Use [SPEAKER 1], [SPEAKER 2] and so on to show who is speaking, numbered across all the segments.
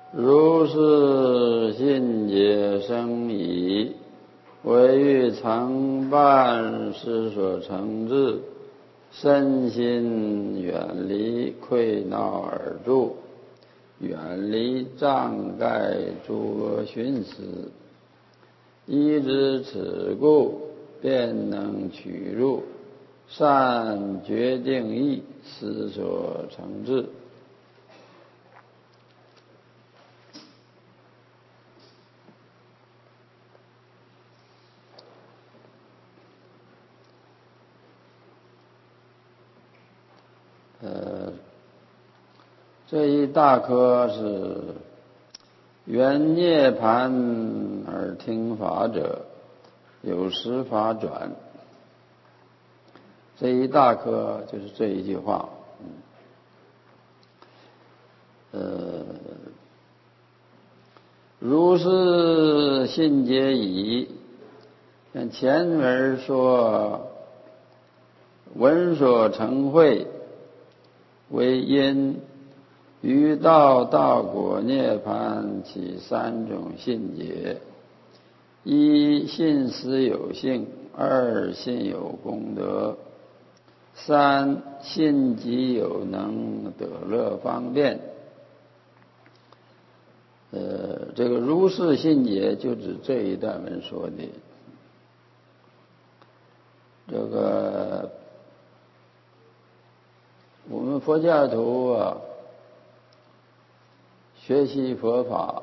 [SPEAKER 1] 如是信解生矣，唯欲常伴师所成之，身心远离溃闹而住，远离障盖诸恶寻思，依之此故，便能取入善决定义，师所成之。这一大科是缘涅盘而听法者，有时法转。这一大科就是这一句话。如是信解矣。像前文说，闻所成慧为因，于道果涅盘起三种信解：一信实有性，二信有功德，三信即有能得乐方便。这个如是信解就指这一段文说的。这个我们佛教徒学习佛法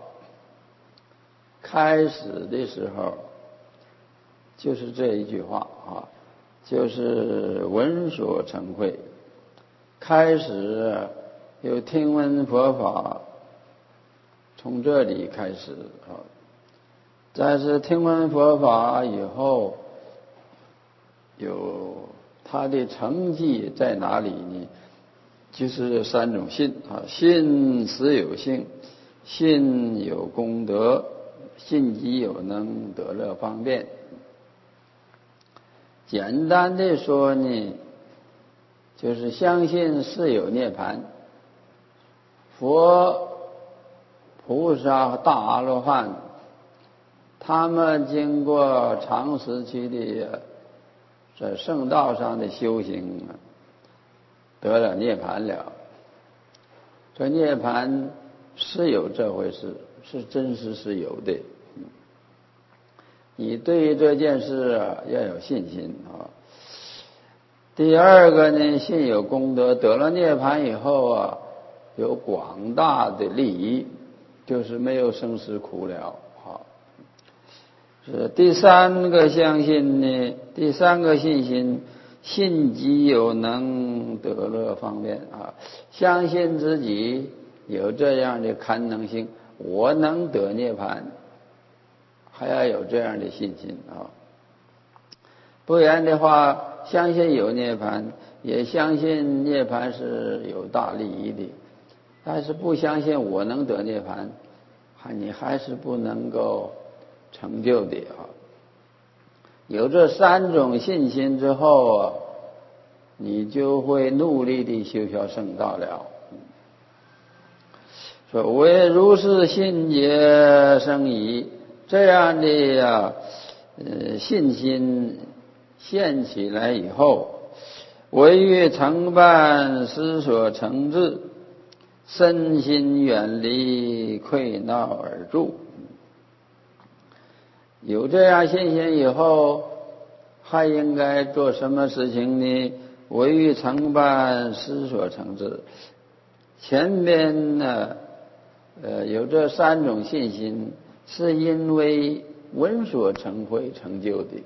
[SPEAKER 1] 开始的时候就是这一句话就是闻所成慧。开始有听闻佛法，从这里开始但是听闻佛法以后，有他的成绩在哪里呢？就是三种信信实有性，信有功德，信即有能得乐方便。简单的说呢，就是相信是有涅槃，佛菩萨大阿罗汉，他们经过长时期的在圣道上的修行，得了涅槃了。这涅槃是有这回事，是真实是有的。你对于这件事要有信心第二个呢，信有功德，得了涅槃以后有广大的利益，就是没有生死苦了是第三个相信呢，第三个信心，信即有能得乐方便相信自己有这样的堪能性，我能得涅槃，还要有这样的信心不然的话，相信有涅槃，也相信涅槃是有大利益的，但是不相信我能得涅槃，你还是不能够成就的有这三种信心之后你就会努力地修学圣道了。所谓如是信解生矣，这样的信心现起来以后，唯欲常伴师所成之，身心远离溃闹而住。有这样信心以后，还应该做什么事情呢？唯欲常伴师所成之。前边呢有这三种信心，是因为闻所成慧成就的。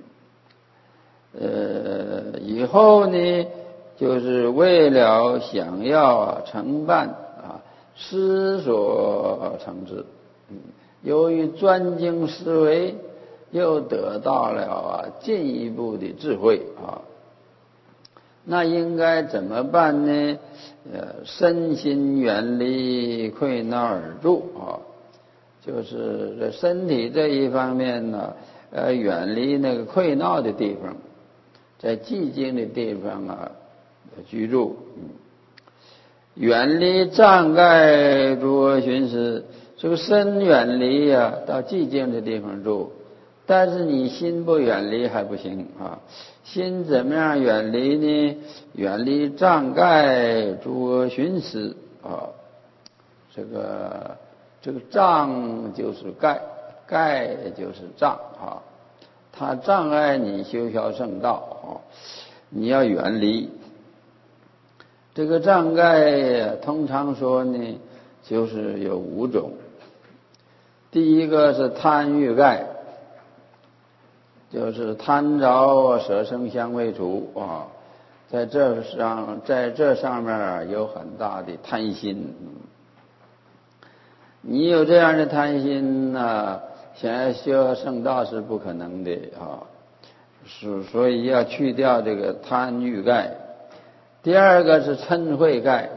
[SPEAKER 1] 以后呢，就是为了想要承办师所成之。由于专精思维，又得到了进一步的智慧那应该怎么办呢？身心远离溃闹而住就是这身体这一方面呢，远离那个溃闹的地方，在寂静的地方居住。 远离障碍，诸恶寻思。这个身远离到寂静的地方住，但是你心不远离还不行啊。心怎么样远离呢？远离障碍，诸恶寻思啊。这个障就是盖，盖就是障啊。它障碍你修小圣道啊，你要远离。这个障碍通常说呢，就是有5种。第一个是贪欲盖，就是贪着舍生香味触啊，在这上面有很大的贪心。你有这样的贪心想要修圣道是不可能的啊，所以要去掉这个贪欲盖。第二个是嗔恚盖，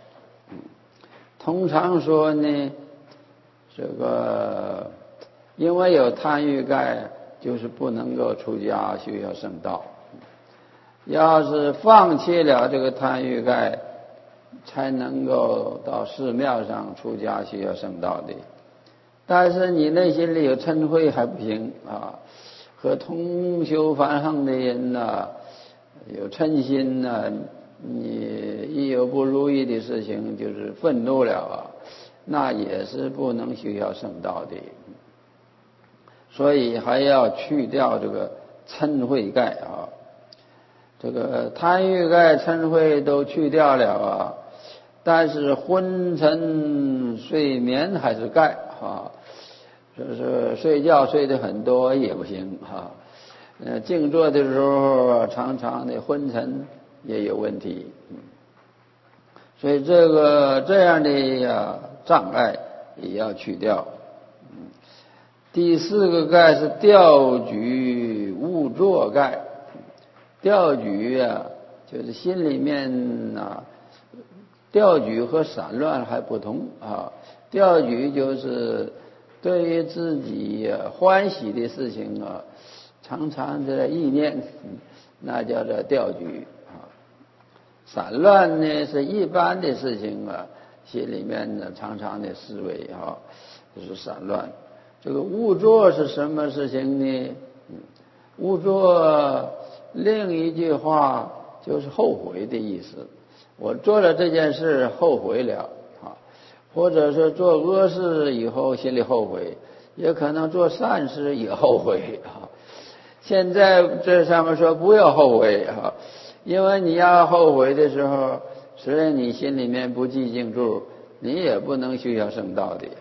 [SPEAKER 1] 通常说呢，这个因为有贪欲盖，就是不能够出家修小圣道。要是放弃了这个贪欲盖，才能够到寺庙上出家修小圣道的。但是你内心里有嗔恚还不行啊，和同修梵行的人有嗔心你一有不如意的事情就是愤怒了那也是不能修小圣道的。所以还要去掉这个嗔恚盖啊，这个贪欲盖、嗔恚都去掉了但是昏沉睡眠还是盖就是睡觉睡得很多也不行静坐的时候常常的昏沉也有问题。所以这样的障碍也要去掉。第4个盖是调举误作盖。调举就是心里面调举和散乱还不同调举就是对于自己欢喜的事情常常的意念，那叫做调举散乱呢是一般的事情心里面常常的思维就是散乱。这个误作是什么事情呢？误作另一句话就是后悔的意思。我做了这件事后悔了或者是做恶事以后心里后悔，也可能做善事也后悔现在这上面说不要后悔因为你要后悔的时候，虽然你心里面不寂静住，你也不能修小圣道的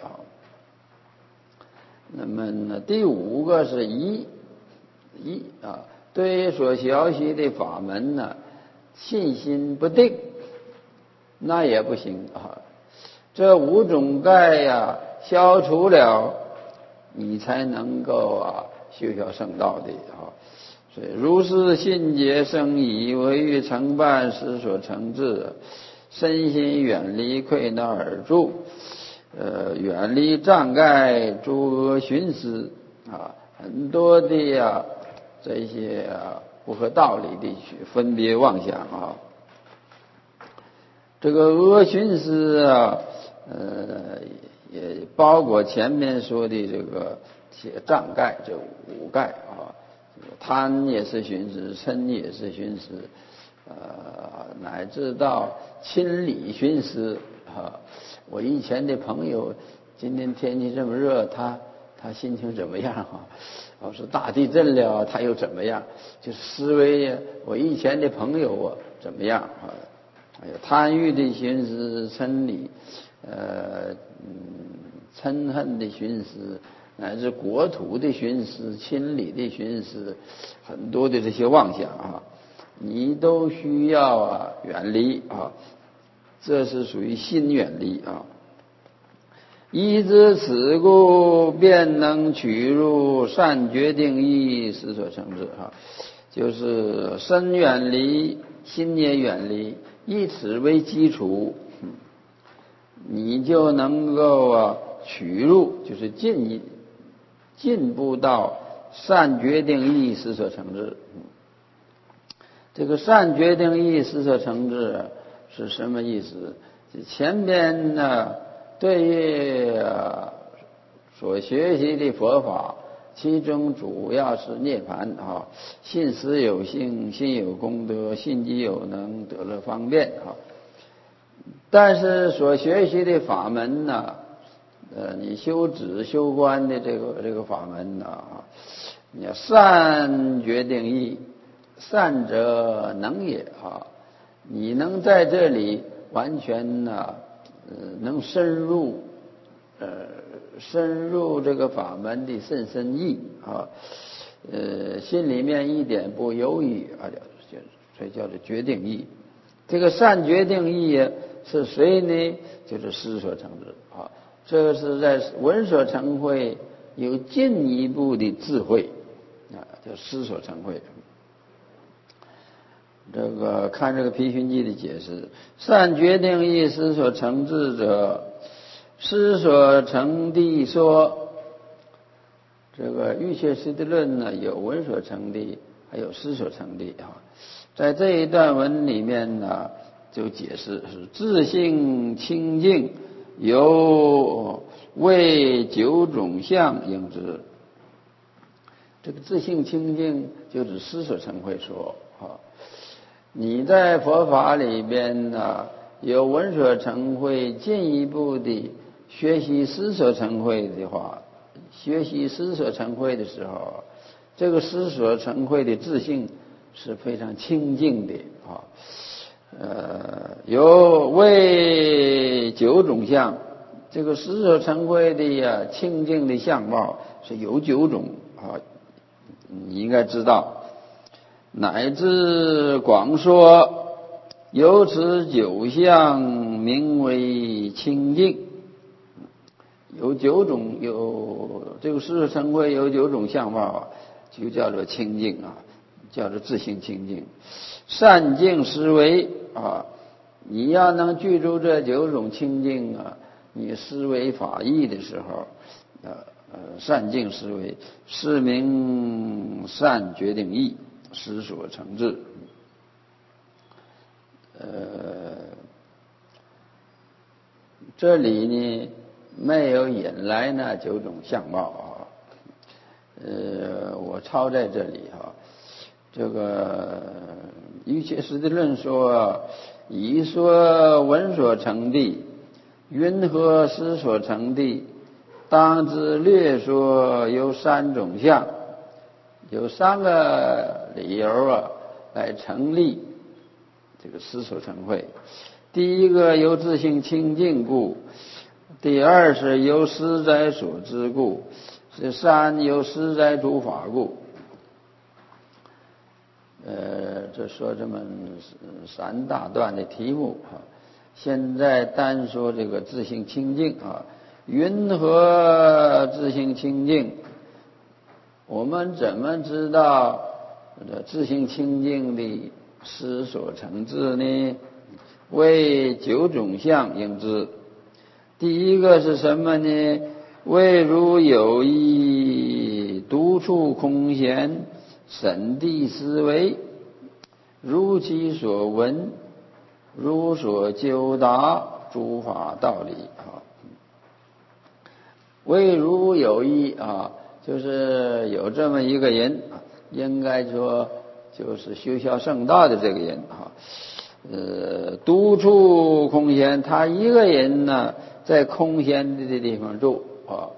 [SPEAKER 1] 那么第5个是疑对于所学习的法门信心不定，那也不行这5种盖消除了，你才能够修小圣道的所以如是信解生疑，唯欲成办实所成智，身心远离溃闹而住，远离障碍诸恶寻思很多的这些不合道理的分别妄想这个恶寻思也包括前面说的这个障盖，这5盖贪也是寻思，嗔也是寻思乃至到亲理寻思我以前的朋友今天天气这么热，他心情怎么样我说大地震了他又怎么样，就是思维我以前的朋友怎么样还有贪欲的寻思，嗔理嗔恨的寻思，乃至国土的寻思，亲理的寻思，很多的这些妄想你都需要远离这是属于心远离依知此故，便能取入善决定义实所成智就是身远离，心也远离，以此为基础你就能够取入，就是进步到善决定义实所成智这个善决定义实所成智是什么意思？ 前边呢，对于所学习的佛法，其中主要是涅槃啊，信实有性，信有功德，信即有能，得乐方便啊。但是所学习的法门呢，你修止修观的这个法门呢，你要善决定义，善者能也啊。你能在这里完全呢，能深入这个法门的甚深意啊，心里面一点不犹豫啊，所以叫做决定义。这个善决定义是谁呢？就是师所成之啊。这个是在闻所成会有进一步的智慧啊，叫师所成会。这个看这个毗熏记的解释，善决定义师所成智者，师所成地说。这个《瑜伽师地论》呢，有闻所成地，还有师所成地啊。在这一段文里面呢，就解释是自性清净，由为九种相应之。这个自性清净就是师所成会说啊。你在佛法里边呢，有闻所成会，进一步的学习师所成会的话，学习师所成会的时候，这个师所成会的自性是非常清净的啊。有为九种相，这个师所成会的清净的相貌是有9种啊，你应该知道。乃至广说，由此9相名为清净。有9种，有这个师所成会有9种相貌啊，就叫做清净啊，叫做自性清净。善净思维啊，你要能具足这9种清净啊，你思维法义的时候，善净思维是名善决定义，师所成智。这里呢没有引来那9种相貌啊，我抄在这里啊。这个瑜伽师地论说，以说闻所成地，云何师所成地？当知略说有3种相，有3个理由啊，来成立这个师所成会。第一个由自性清净故，第二是由师哉所知故，第3由师哉诸法故。这说这么3大段的题目啊。现在单说这个自性清净啊，云何自性清净？我们怎么知道自性清净的师所成智呢？为9种相应之。第一个是什么呢？为如有意独处空闲，审谛思维，如其所闻，如所究达诸法道理啊。为如有意啊，就是有这么一个人，应该说就是修效圣道的这个人啊。独处空闲，他一个人呢，在空闲的地方住啊。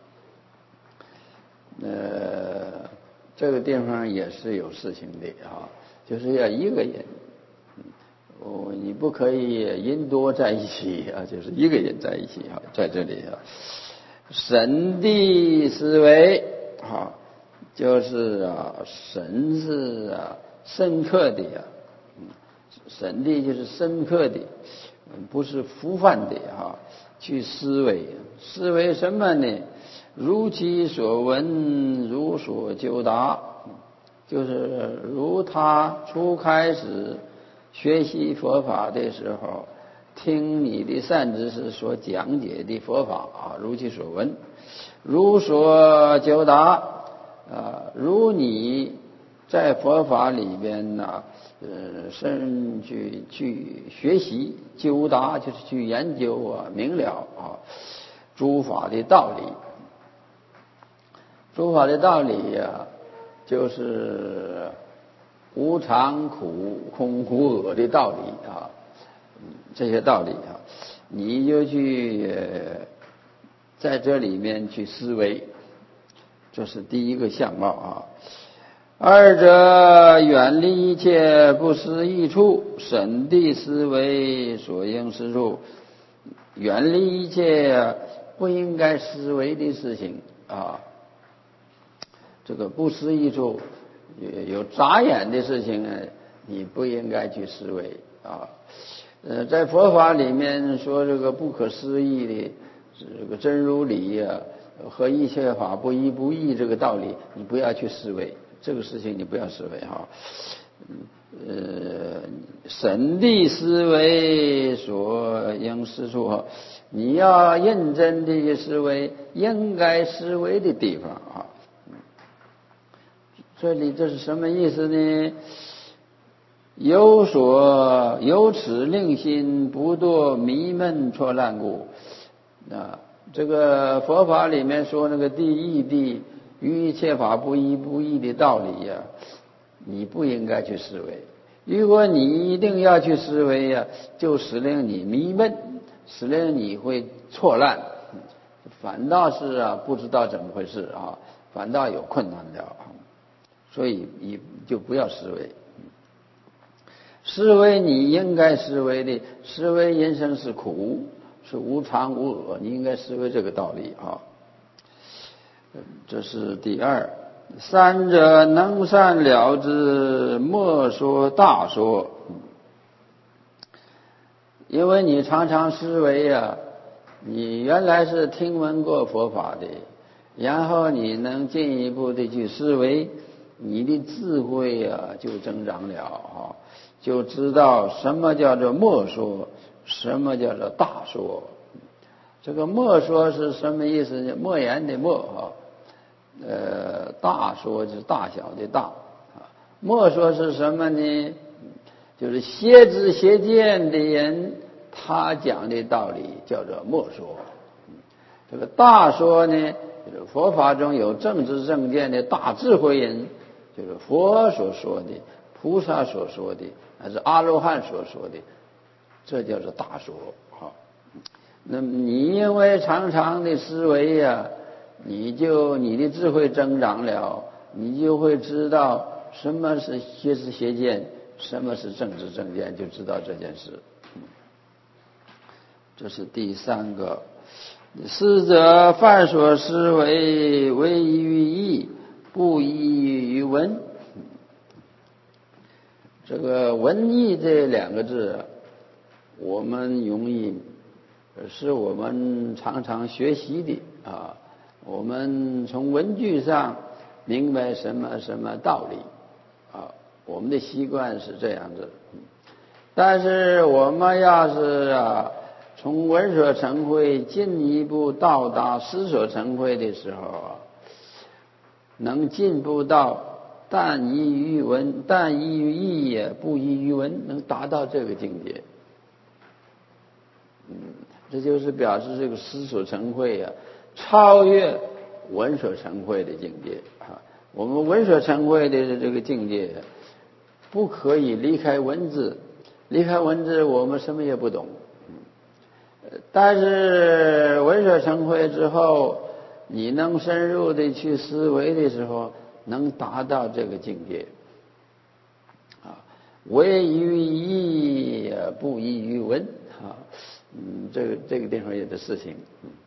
[SPEAKER 1] 这个地方也是有事情的啊，就是要一个人。你不可以人多在一起啊，就是一个人在一起啊，在这里啊。审谛思维啊，就是审是深刻的呀。审谛就是深刻的，不是浮泛的去思维。思维什么呢？如其所闻，如所究达，就是如他初开始学习佛法的时候，听你的善知识所讲解的佛法如其所闻，如所究达如你在佛法里边呢，深去学习究达，就是去研究啊，明了啊，诸法的道理。诸法的道理呀，就是无常、苦、空、苦、恶的道理啊，这些道理啊，你就去在这里面去思维，这是第一个相貌啊。二者远离一切不思议处，审谛思维所应思处，远离一切不应该思维的事情啊。这个不思议处有眨眼的事情呢，你不应该去思维啊。在佛法里面说这个不可思议的这个真如理呀，和一切法不依不异这个道理，你不要去思维。这个事情你不要思维哈，审谛思维所应思处哈，你要认真的思维应该思维的地方啊。这里这是什么意思呢？由此令心不堕迷闷错乱故啊。这个佛法里面说那个第一谛于一切法不依不异的道理呀，你不应该去思维。如果你一定要去思维呀，就使令你迷闷，使令你会错乱，反倒是啊不知道怎么回事啊，反倒有困难了。所以你就不要思维。思维你应该思维的，思维人生是苦，是无常无我，你应该思维这个道理啊。这是第二。三者能善了之，莫说大说。因为你常常思维呀，你原来是听闻过佛法的，然后你能进一步的去思维，你的智慧呀就增长了啊，就知道什么叫做莫说，什么叫做大说。这个莫说是什么意思呢？莫言的莫啊，大说是大小的大啊。莫说是什么呢？就是邪知邪见的人，他讲的道理叫做莫说。这个大说呢，就是佛法中有正知正见的大智慧人，就是佛所说的，菩萨所说的，还是阿罗汉所说的，这叫做大说啊。那么你因为常常的思维呀，你的智慧增长了，你就会知道什么是邪知邪见，什么是正知正见，就知道这件事。这是第三个。四者犯所思维，为依于义，不依于文。这个文义这两个字，我们容易是我们常常学习的啊。我们从文句上明白什么什么道理啊，我们的习惯是这样子。但是我们要是从闻所成慧进一步到达思所成慧的时候啊，能进步到但依于文，但依于义也，不依于文，能达到这个境界。这就是表示这个思所成慧啊，超越闻所成慧的境界啊。我们闻所成慧的这个境界，不可以离开文字，离开文字我们什么也不懂。但是闻所成慧之后，你能深入的去思维的时候，能达到这个境界啊。为于义，不依于文啊。这个地方有的事情。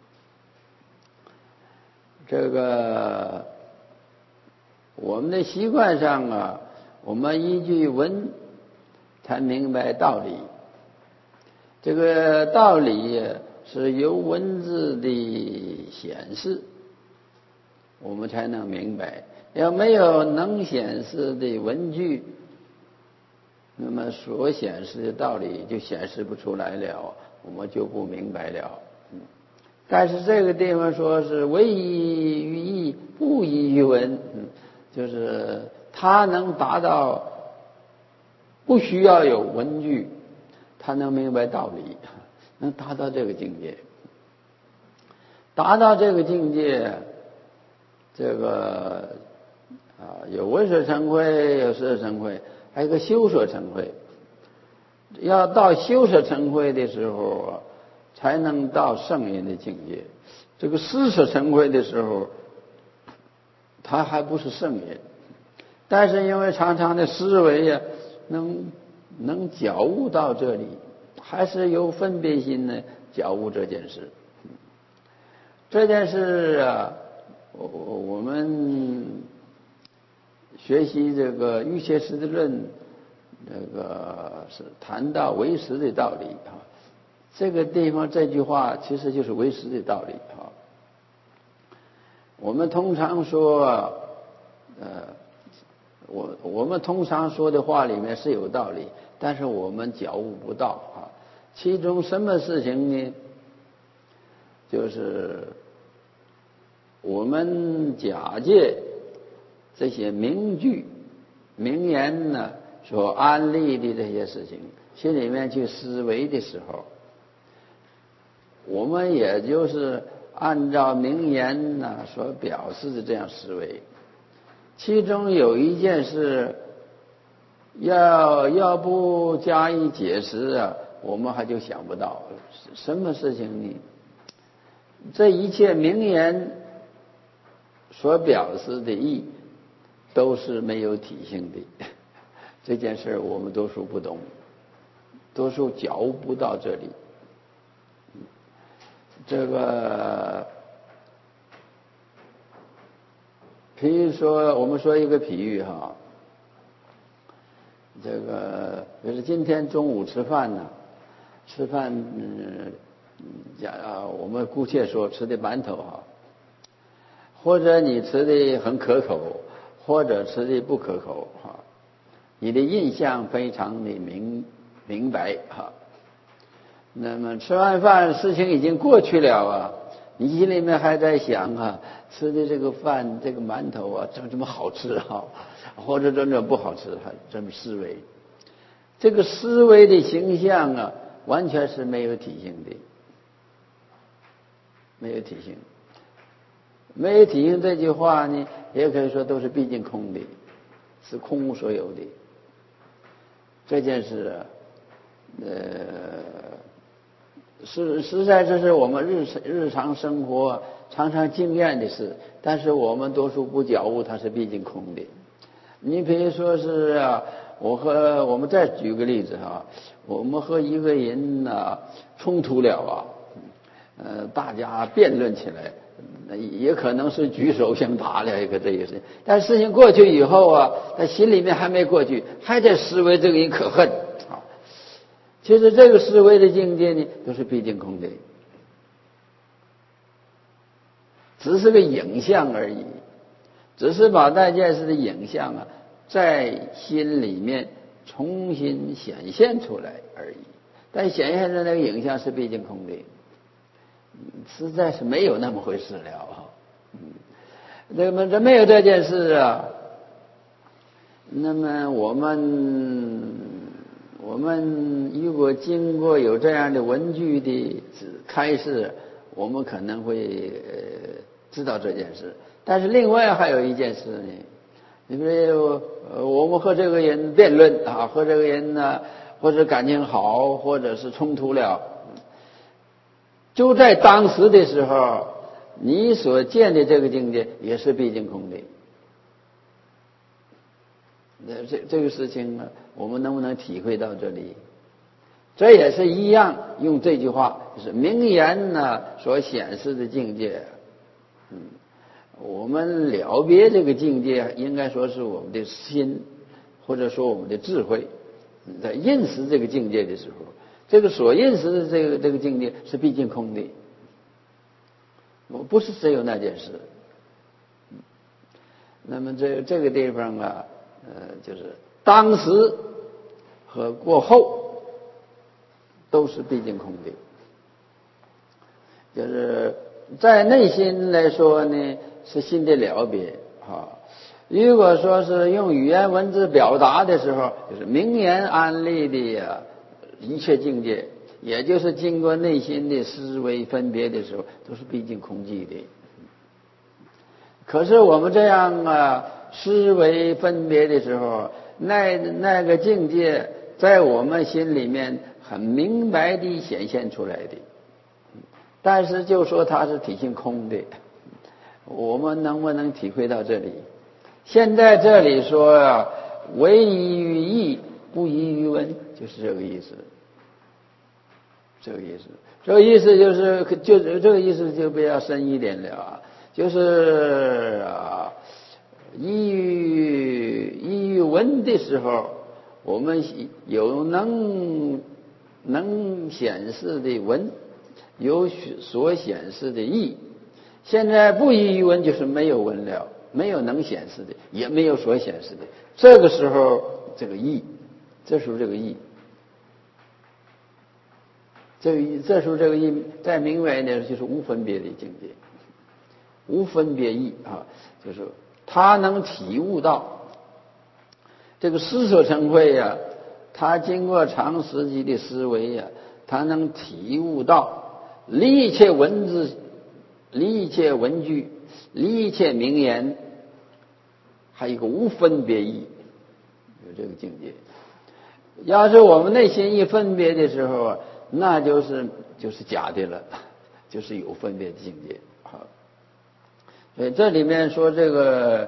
[SPEAKER 1] 这个我们的习惯上啊，我们依据文才明白道理。这个道理是由文字的显示，我们才能明白。要没有能显示的文句，那么所显示的道理就显示不出来了，我们就不明白了。但是这个地方说是唯依于义，不依于文，就是他能达到不需要有文句，他能明白道理，能达到这个境界。达到这个境界，这个有闻所成慧，有识所成慧，还有个修所成慧。要到修所成慧的时候才能到圣人的境界。这个思所成慧的时候，他还不是圣人，但是因为常常的思维呀，能觉悟到这里，还是有分别心呢，觉悟这件事。这件事啊，我们学习这个瑜伽师地论，这个是谈到唯识的道理啊。这个地方这句话其实就是唯识的道理啊。我们通常说，我们通常说的话里面是有道理，但是我们觉悟不到啊。其中什么事情呢？就是我们假借这些名句、名言呢所安利的这些事情，心里面去思维的时候，我们也就是按照名言呢所表示的这样思维。其中有一件事要不加以解释啊，我们还就想不到什么事情呢？这一切名言所表示的意都是没有体性的，这件事我们多数不懂，多数觉悟不到这里。这个比如说我们说一个比喻哈，这个就是今天中午吃饭呢，我们姑且说吃的馒头哈，或者你吃的很可口，或者吃的不可口哈，你的印象非常的明白哈。那么吃完饭事情已经过去了啊，你心里面还在想啊，吃的这个饭这个馒头啊怎么好吃啊，或者怎么不好吃，还这么思维。这个思维的形象啊，完全是没有体性的，没有体性。没有体性这句话呢，也可以说都是毕竟空的，是空无所有的。这件事啊，实在这是我们日常生活常常经验的事，但是我们多数不觉悟它是毕竟空的。你比如说是啊，我们再举个例子哈，我们和一个人呢冲突了啊，大家辩论起来，也可能是举手相打了一个这个事情，但事情过去以后啊，他心里面还没过去，还在思维这个人可恨啊。其实这个思维的境界呢，都是毕竟空的，只是个影像而已，只是把那件事的影像啊，在心里面重新显现出来而已。但显现的那个影像是毕竟空的，实在是没有那么回事了。那么这没有这件事啊，那么我们如果经过有这样的文句的开示，我们可能会知道这件事。但是另外还有一件事呢，因为我们和这个人辩论啊，和这个人呢，或者感情好，或者是冲突了，就在当时的时候，你所见的这个境界也是毕竟空的。这个事情呢，我们能不能体会到这里？这也是一样，用这句话就是名言呢所显示的境界。我们了别这个境界，应该说是我们的心，或者说我们的智慧，在认识这个境界的时候，这个所认识的这个境界是毕竟空的，不是只有那件事。那么这个地方啊，就是当时和过后都是毕竟空的，就是在内心来说呢，是心的了别啊。 如果说是用语言文字表达的时候，就是名言安例的一切境界，也就是经过内心的思维分别的时候，都是毕竟空寂的。可是我们这样思维分别的时候，那个境界在我们心里面很明白地显现出来的，但是就说它是体性空的，我们能不能体会到这里？现在这里说唯宜于义，不宜于文，就是这个意思。这个意思就是这个意思就比较深一点了就是依于文的时候，我们有能显示的文，有所显示的义。现在不依于文，就是没有文了，没有能显示的，也没有所显示的。这个时候这个义，这时候这个义。这时候这个义在明白呢，就是无分别的境界，无分别义就是他能体悟到这个思所成慧他经过长时期的思维他能体悟到离一切文字，离一切文句，离一切名言，还有一个无分别义，有这个境界。要是我们内心一分别的时候那就是假的了，就是有分别的境界。好，所以这里面说这个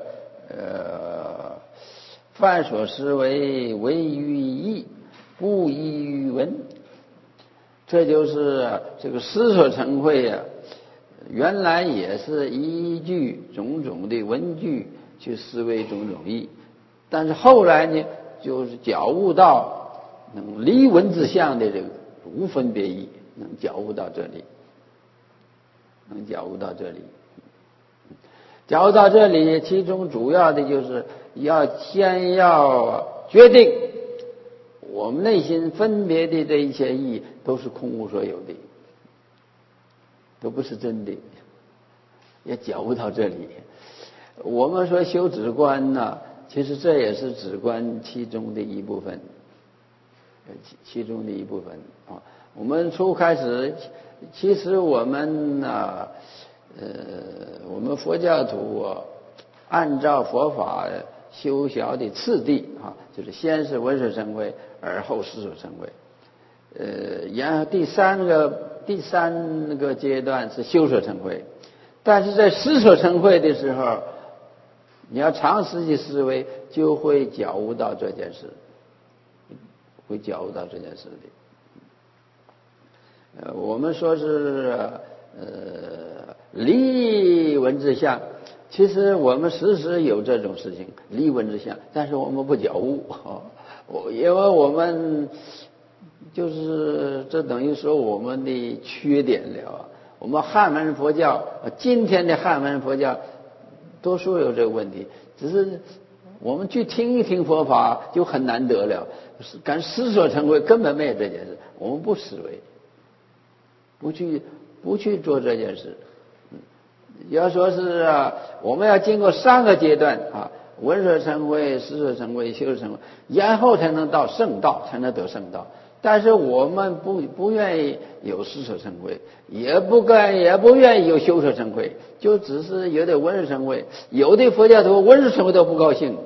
[SPEAKER 1] 犯所思维，唯于义，不依于文。这就是这个思所成慧原来也是依据种种的文句去思维种种义，但是后来呢，就是觉悟到能离文字相的这个无分别义，能觉悟到这里，觉悟到这里，其中主要的就是先要决定我们内心分别的这一切义都是空无所有的，都不是真的，也觉悟到这里。我们说修止观其实这也是止观其中的一部分，我们初开始，其实我们我们佛教徒按照佛法修学的次第就是先是闻所成慧，而后思所成慧。然后第三个阶段是修所成慧，但是在思所成慧的时候，你要长时期思维，就会觉悟到这件事，我们说是离文字相，其实我们时时有这种事情，离文字相，但是我们不觉悟因为我们就是这等于说我们的缺点了我们汉文佛教今天的汉文佛教多数有这个问题，只是我们去听一听佛法就很难得了，敢思所成慧根本没有这件事，我们不思维，不去做这件事。要说是我们要经过3个阶段闻所成慧，思所成慧，修所成慧，然后才能到圣道，才能得圣道。但是我们不愿意有思所成慧，也不愿意有修所成慧，就只是有点闻所成慧。有的佛教徒闻所成慧都不高兴。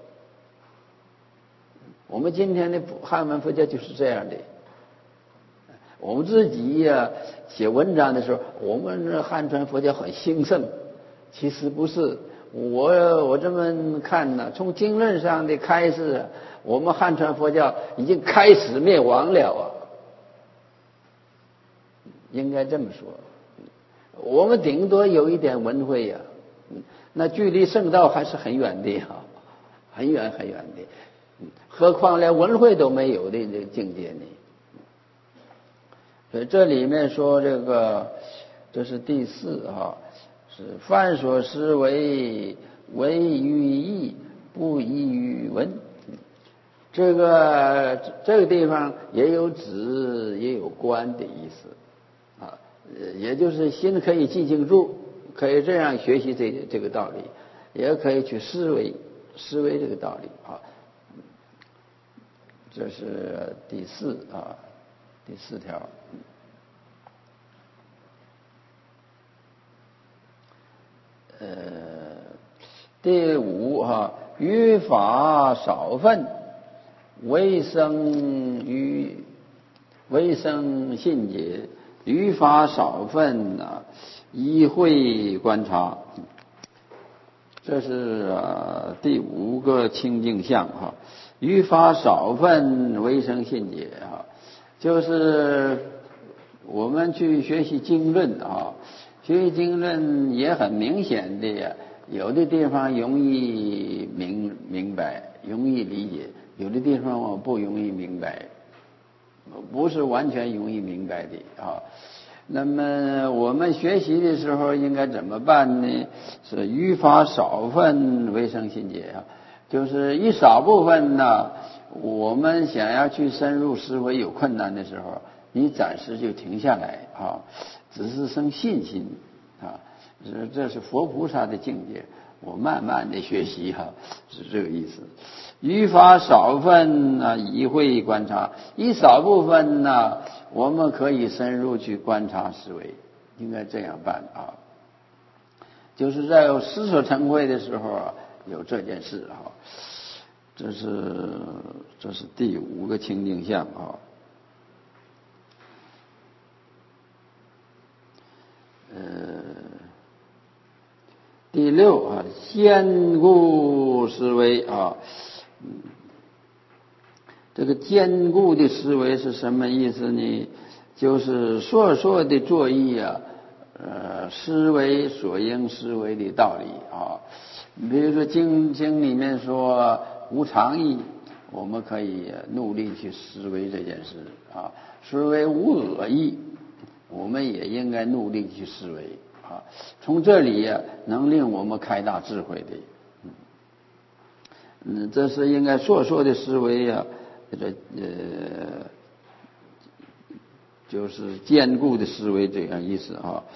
[SPEAKER 1] 我们今天的汉文佛教就是这样的。我们自己写文章的时候，我们汉传佛教很兴盛，其实不是。我这么看从经论上的开示，我们汉传佛教已经开始灭亡了应该这么说。我们顶多有一点文慧那距离圣道还是很远的很远很远的，何况连文慧都没有的这个境界呢。所以这里面说这是第4是犯所思维，唯于义，不依于文。这个地方也有止也有观的意思也就是心可以寂静住，可以这样学习这个道理。 也可以去思维这个道理啊。这是第四条。第五语法少分，为生信解，语法少分一会观察。这是第五个清净相语法少分，为生信解就是我们去学习经论学习经论也很明显的，有的地方容易明白，容易理解，有的地方不容易明白，不是完全容易明白的那么我们学习的时候应该怎么办呢？是语法少分，为生信解就是一少部分呢，我们想要去深入思维有困难的时候，你暂时就停下来只是生信心这是佛菩萨的境界。我慢慢的学习是这个意思。语法少分一会观察，一少部分呢，我们可以深入去观察思维，应该这样办就是在有思所成慧的时候有这件事这是第五个清净相第六坚固思维这个坚固的思维是什么意思呢？就是所的作意思维所应思维的道理比如说经里面说无常意，我们可以努力去思维这件事思维无恶意，我们也应该努力去思维从这里能令我们开大智慧的这是应该所的思维就是坚固的思维这样意思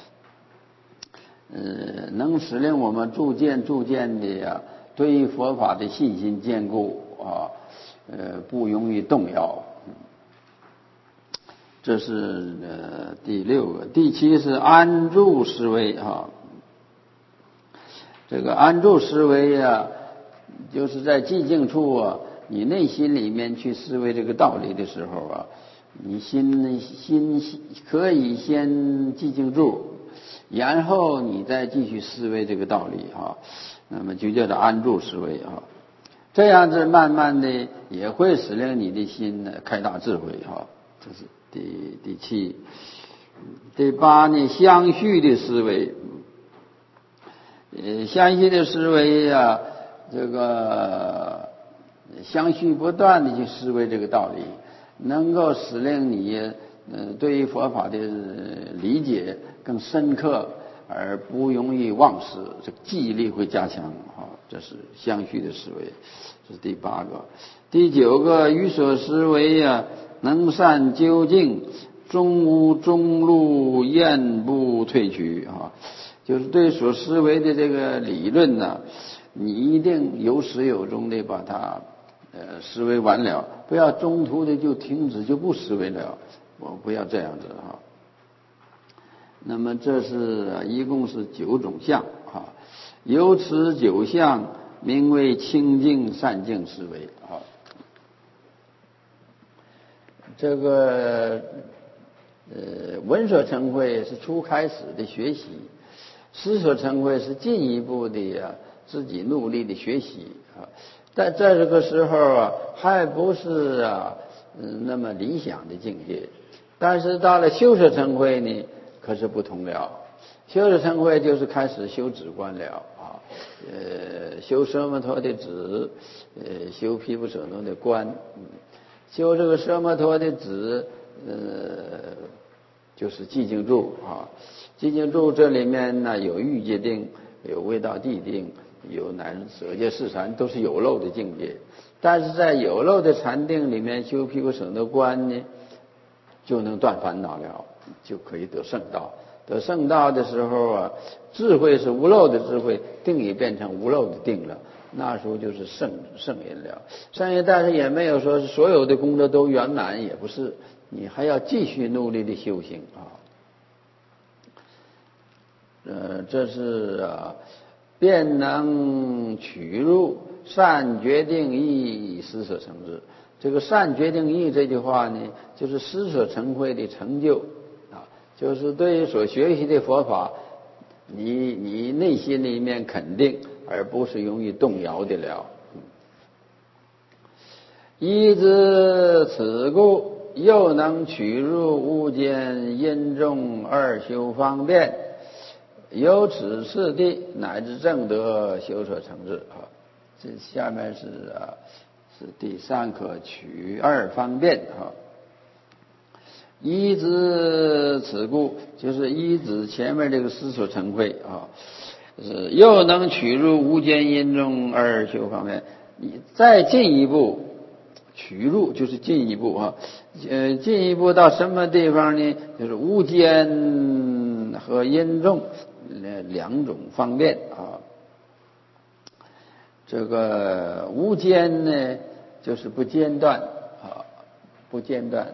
[SPEAKER 1] 能使令我们逐渐的对于佛法的信心坚固不容易动摇。这是第六个。第七是安住思维这个安住思维就是在寂静处你内心里面去思维这个道理的时候你心可以先寂静住，然后你再继续思维这个道理那么就叫做安住思维这样子慢慢的也会使令你的心开大智慧这是第七。第八呢，相续的思维相续的思维这个相续不断的去思维这个道理，能够使令你对于佛法的理解更深刻，而不容易忘失，这个记忆力会加强这是相续的思维。这是第八个。第九个，语所思维能善究竟，中无中路，厌不退去就是对所思维的这个理论你一定有始有终的把它思维完了，不要中途的就停止就不思维了，我不要这样子那么这是一共是9种相由此9相名为清净善净思维这个闻所成慧是初开始的学习，思所成慧是进一步的自己努力的学习但在这个时候还不是那么理想的境界。但是到了修所成慧呢，可是不同了。修所成慧就是开始修止观了修奢摩他的止，修毗婆舍那的观修这个奢摩他的止就是寂静住寂静住这里面呢有欲界定，有味道地定，有舍界四禅，都是有漏的境界。但是在有漏的禅定里面修毗婆舍那观呢，就能断烦恼了，就可以得圣道。 得圣道的时候啊，智慧是无漏的智慧，定也变成无漏的定了，那时候就是圣人了。圣人，但是也没有说所有的功德都圆满，也不是，你还要继续努力的修行啊。这是便能取入善决定义，施舍成智。这个善决定义这句话呢，就是施舍成慧的成就啊，就是对所学习的佛法，你内心里面肯定，而不是容易动摇的了。依之此故，又能取入无间因众二修方便，由此次第乃至正得修舍成智啊。这下面是第三课取二方便啊。依之此故，就是依止前面这个施舍成慧啊，是又能取入无间因众二修方便。你再进一步取入，就是进一步啊，进一步到什么地方呢？就是无间和因众两种方便啊。这个无间呢，就是不间断啊，不间断，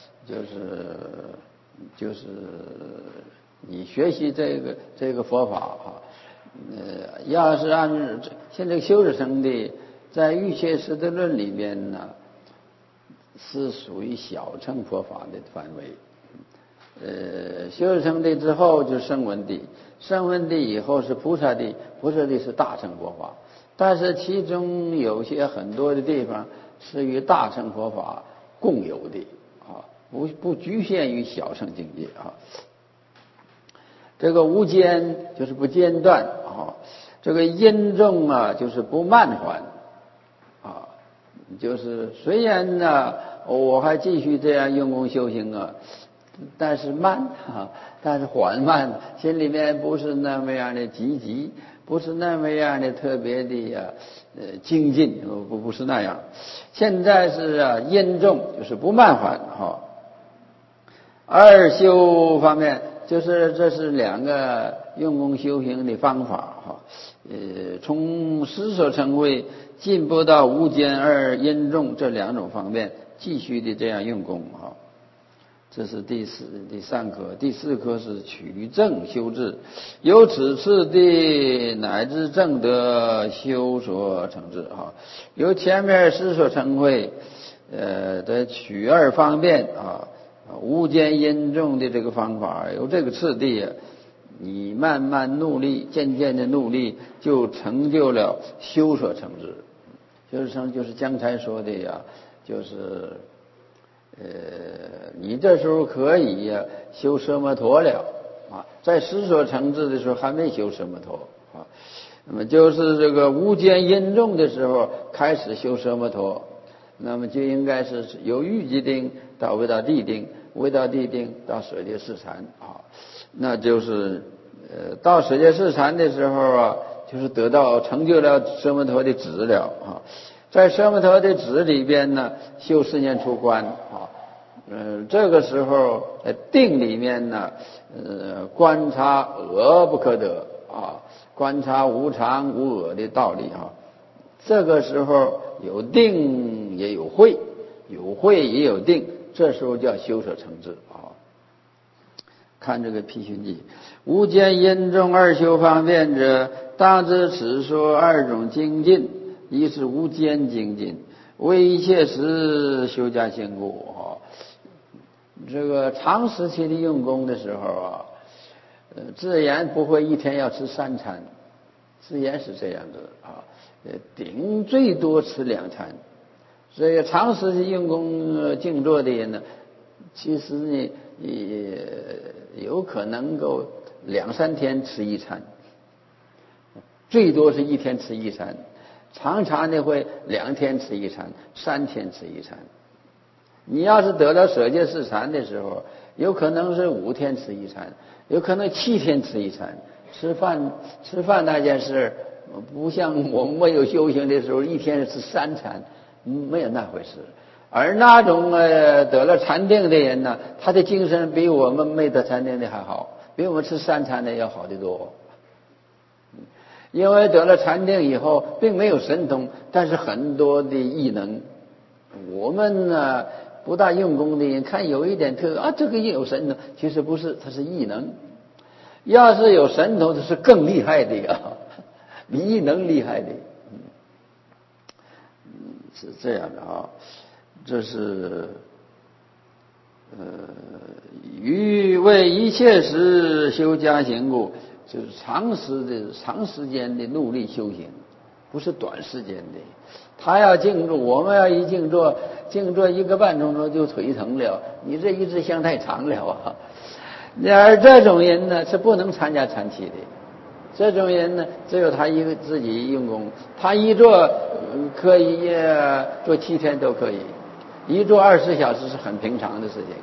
[SPEAKER 1] 就是你学习这个佛法啊，要是按现在修止成的，在《瑜伽师地论》里面呢，是属于小乘佛法的范围。修止成地之后就是声闻地，声闻地以后是菩萨地，菩萨地是大乘佛法。但是其中有些很多的地方是与大乘佛法共有的啊，不局限于小乘境界啊。这个无间就是不间断啊，这个因众啊就是不慢缓啊，就是虽然呢我还继续这样用功修行啊，但是慢啊，但是缓慢，心里面不是那么样的积极，不是那么样的特别的精进，不是那样。现在是因重，就是不慢缓哈。二修方面，就是这是两个用功修行的方法哈。从施舍成慧进步到无间二因重这两种方面，继续的这样用功哈。这是第三课。第四课是取正修智，由此次第乃至正得修所成智啊。由前面施所成慧，的取二方便啊，无间因重的这个方法，由这个次第啊，你慢慢努力，渐渐的努力，就成就了修所成智。修所成就是刚才说的呀，就是你这时候可以修奢摩陀了啊，在施所成智的时候还没修奢摩陀啊，那么就是这个无间因重的时候开始修奢摩陀，那么就应该是由欲界定到为道地定，为道地定到舍界四禅啊，那就是到舍界四禅的时候啊，就是得到成就了奢摩陀的止了啊。在奢摩陀的止里边呢，修四念处观啊，这个时候在定里面呢，观察我不可得啊，观察无常无我的道理啊。这个时候有定也有慧，有慧也有定，这时候叫修舍成智啊。看这个批训记，无间因重二修方便者，当知此说二种精进。一是无间精进，为一切时修加坚固啊。这个长时期的用功的时候啊，自然不会一天要吃3餐，自然是这样子啊，顶最多吃2餐。所以长时期用功静坐的人呢，其实呢也有可能够2-3天吃1餐，最多是1天吃1餐。常常的会2天吃1餐，3天吃1餐。你要是得到舍界四禅的时候，有可能是5天吃1餐，有可能7天吃1餐。吃饭那件事，不像我们没有修行的时候，1天吃3餐，没有那回事。而那种得了禅定的人呢，他的精神比我们没得禅定的还好， 比我们吃3餐的要好得多。因为得了禅定以后，并没有神通，但是很多的异能。我们呢不大用功的人看有一点这个也有神通，其实不是，它是异能。要是有神通，它是更厉害的呀，比异能厉害的。是这样的啊，这是于为一切时修加行故，就是长时间的努力修行，不是短时间的。他要静坐，我们要一静坐1个半钟头就腿疼了，你这一支香太长了啊。而这种人呢是不能参加禅期的，这种人呢只有他自己用功，他一坐可以做7天都可以，一坐20小时是很平常的事情。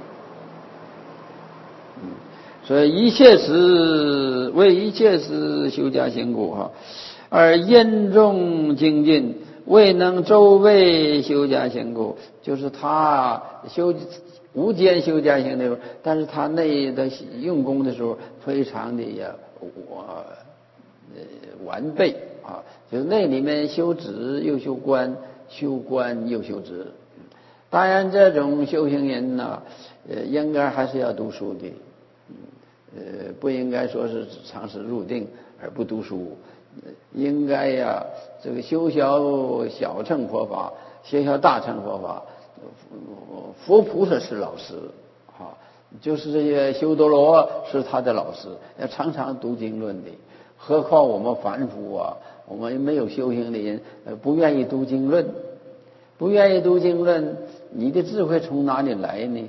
[SPEAKER 1] 所以为一切时修加行故哈，而严重精进未能周备修加行故，就是他无间修加行的时候，但是他内的用功的时候非常的完备啊，就是那里面修止又修观，修观又修止。当然这种修行人呢，应该还是要读书的。不应该说是尝试入定而不读书，应该这个修小乘佛法，修大乘佛法，佛菩萨是老师啊，就是这些修多罗是他的老师，要常常读经论的。何况我们凡夫我们没有修行的人，不愿意读经论，你的智慧从哪里来呢？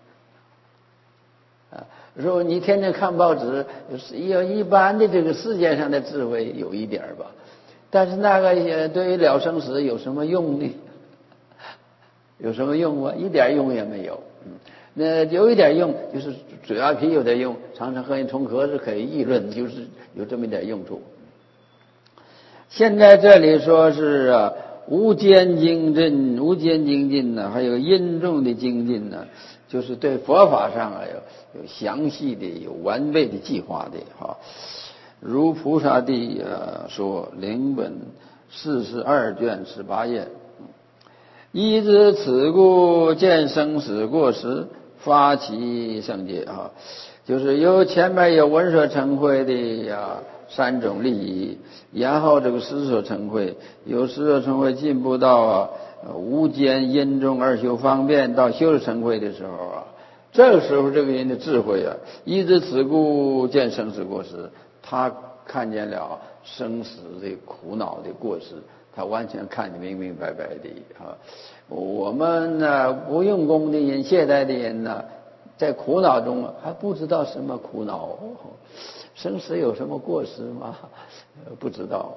[SPEAKER 1] 说你天天看报纸，有一般的这个世界上的智慧有一点吧，但是那个对于了生死有什么用呢？有什么用啊？一点用也没有。那有一点用，就是嘴巴皮有点用，常常和人同壳是可以议论，就是有这么一点用处。现在这里说是无间精进呢，还有严重的精进呢，就是对佛法上有详细的、有完备的计划的哈。如菩萨地说，领本42卷18页，依知此故，见生死过时，发起圣戒啊，就是前面有闻所成慧的3种利益，然后这个识所成慧，有识所成慧进步到无间因中二修方便到修所成慧的时候这个时候这个人的智慧依知此故，见生死过时，他看见了生死的苦恼的过失，他完全看得明明白白的我们呢不用功的人，懈怠的人呢，在苦恼中还不知道什么苦恼，生死有什么过失吗？不知道。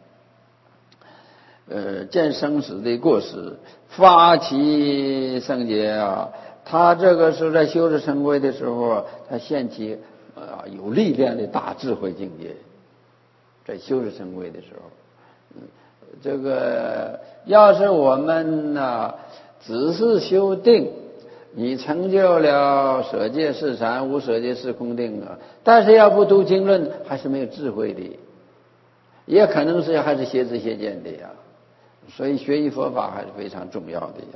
[SPEAKER 1] 见生死的过失，发起圣戒他这个是在修持成慧的时候，他现起有力量的大智慧境界，在修持成慧的时候，这个要是我们只是修定，你成就了舍戒是禅，无舍戒是空定但是要不读经论，还是没有智慧的，也可能是还是邪知邪见的所以学习佛法还是非常重要的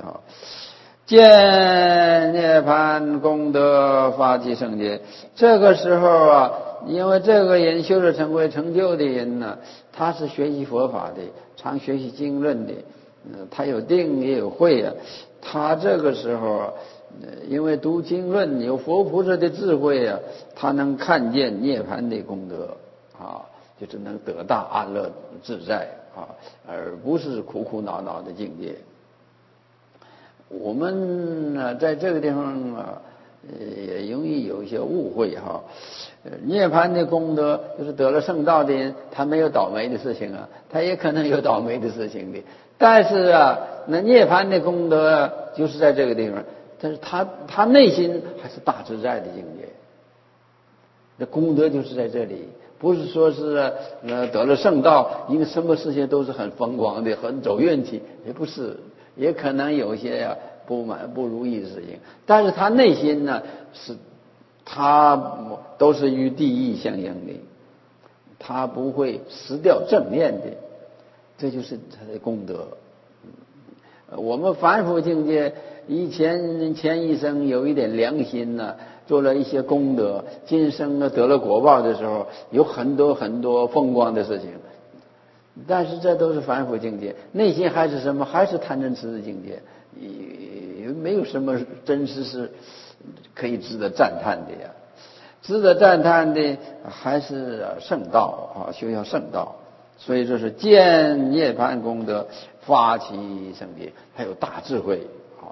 [SPEAKER 1] 见涅槃功德发起圣戒，这个时候因为这个人修持成慧成就的人呢，他是学习佛法的，常学习经论的，他有定也有慧他这个时候因为读经论有佛菩萨的智慧他能看见涅槃的功德就是能得大安乐自在而不是苦苦恼恼的境界。我们在这个地方也容易有一些误会涅槃的功德就是得了圣道的人，他没有倒霉的事情他也可能有倒霉的事情的。但是那涅槃的功德就是在这个地方，但是他内心还是大自在的境界。那功德就是在这里，不是说是得了圣道，因为什么事情都是很风光的，很走运气，也不是。也可能有些不如意的事情，但是他内心呢是它都是与地义相应的，它不会失掉正念的，这就是它的功德。我们凡夫境界以前一生有一点良心呢，做了一些功德，今生呢得了果报的时候，有很多很多风光的事情，但是这都是凡夫境界，内心还是什么？还是贪嗔痴的境界，也没有什么真实是可以值得赞叹的呀。值得赞叹的还是圣道啊，修行圣道。所以这是见涅槃功德，发起圣洁，还有大智慧。好，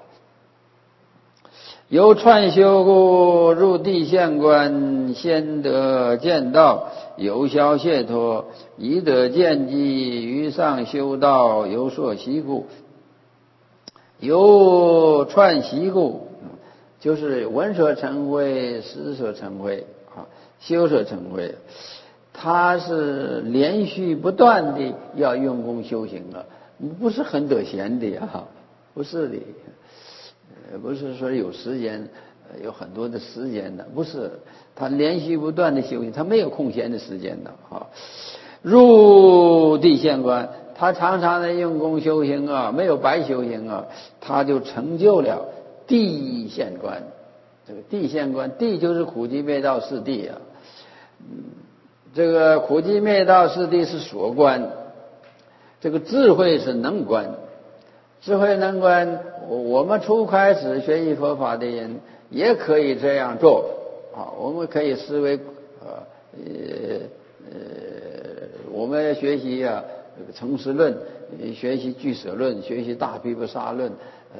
[SPEAKER 1] 由串修故，入地现观，先得见道，有消解脱，以得见机，于上修道，有所习故。由串习故，就是闻所成慧，识所成慧啊，修所成慧。他是连续不断的要用功修行啊，不是很得闲的呀，不是的，不是说有时间，有很多的时间的，不是，他连续不断的修行，他没有空闲的时间的啊。入地现观，他常常的用功修行啊，没有白修行啊，他就成就了地现观。这个地现观，地就是苦集灭道四谛啊。这个苦集灭道四谛是所观，这个智慧是能观。智慧能观，我们初开始学习佛法的人也可以这样做啊。我们可以思维我们学习啊成实论，学习俱舍论，学习大毗婆沙论，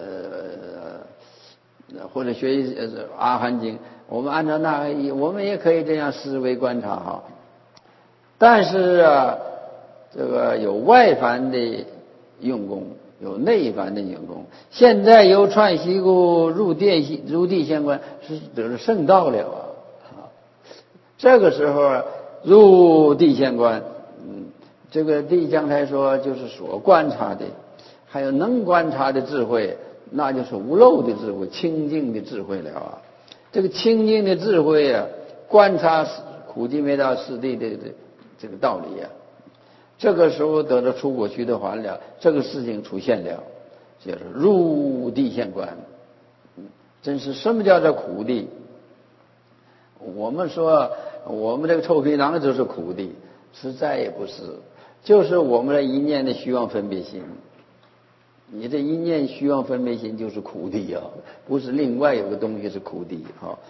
[SPEAKER 1] 或者学习阿含经，我们按照那个，我们也可以这样思维观察哈。但是啊，这个有外凡的用功，有内凡的用功。现在由串习故，入地现观，是得了圣道了啊！这个时候啊，入地现观，这个地刚才说就是所观察的，还有能观察的智慧，那就是无漏的智慧，清净的智慧了啊！这个清净的智慧啊，观察苦集灭道四谛的这个道理啊，这个时候得了出果须得还了，这个事情出现了，就是入地现观。真是什么叫做苦地？我们说我们这个臭皮囊就是苦地，实在也不是，就是我们的一念的虚妄分别心。你这一念虚妄分别心就是苦地啊，不是另外有个东西是苦地啊。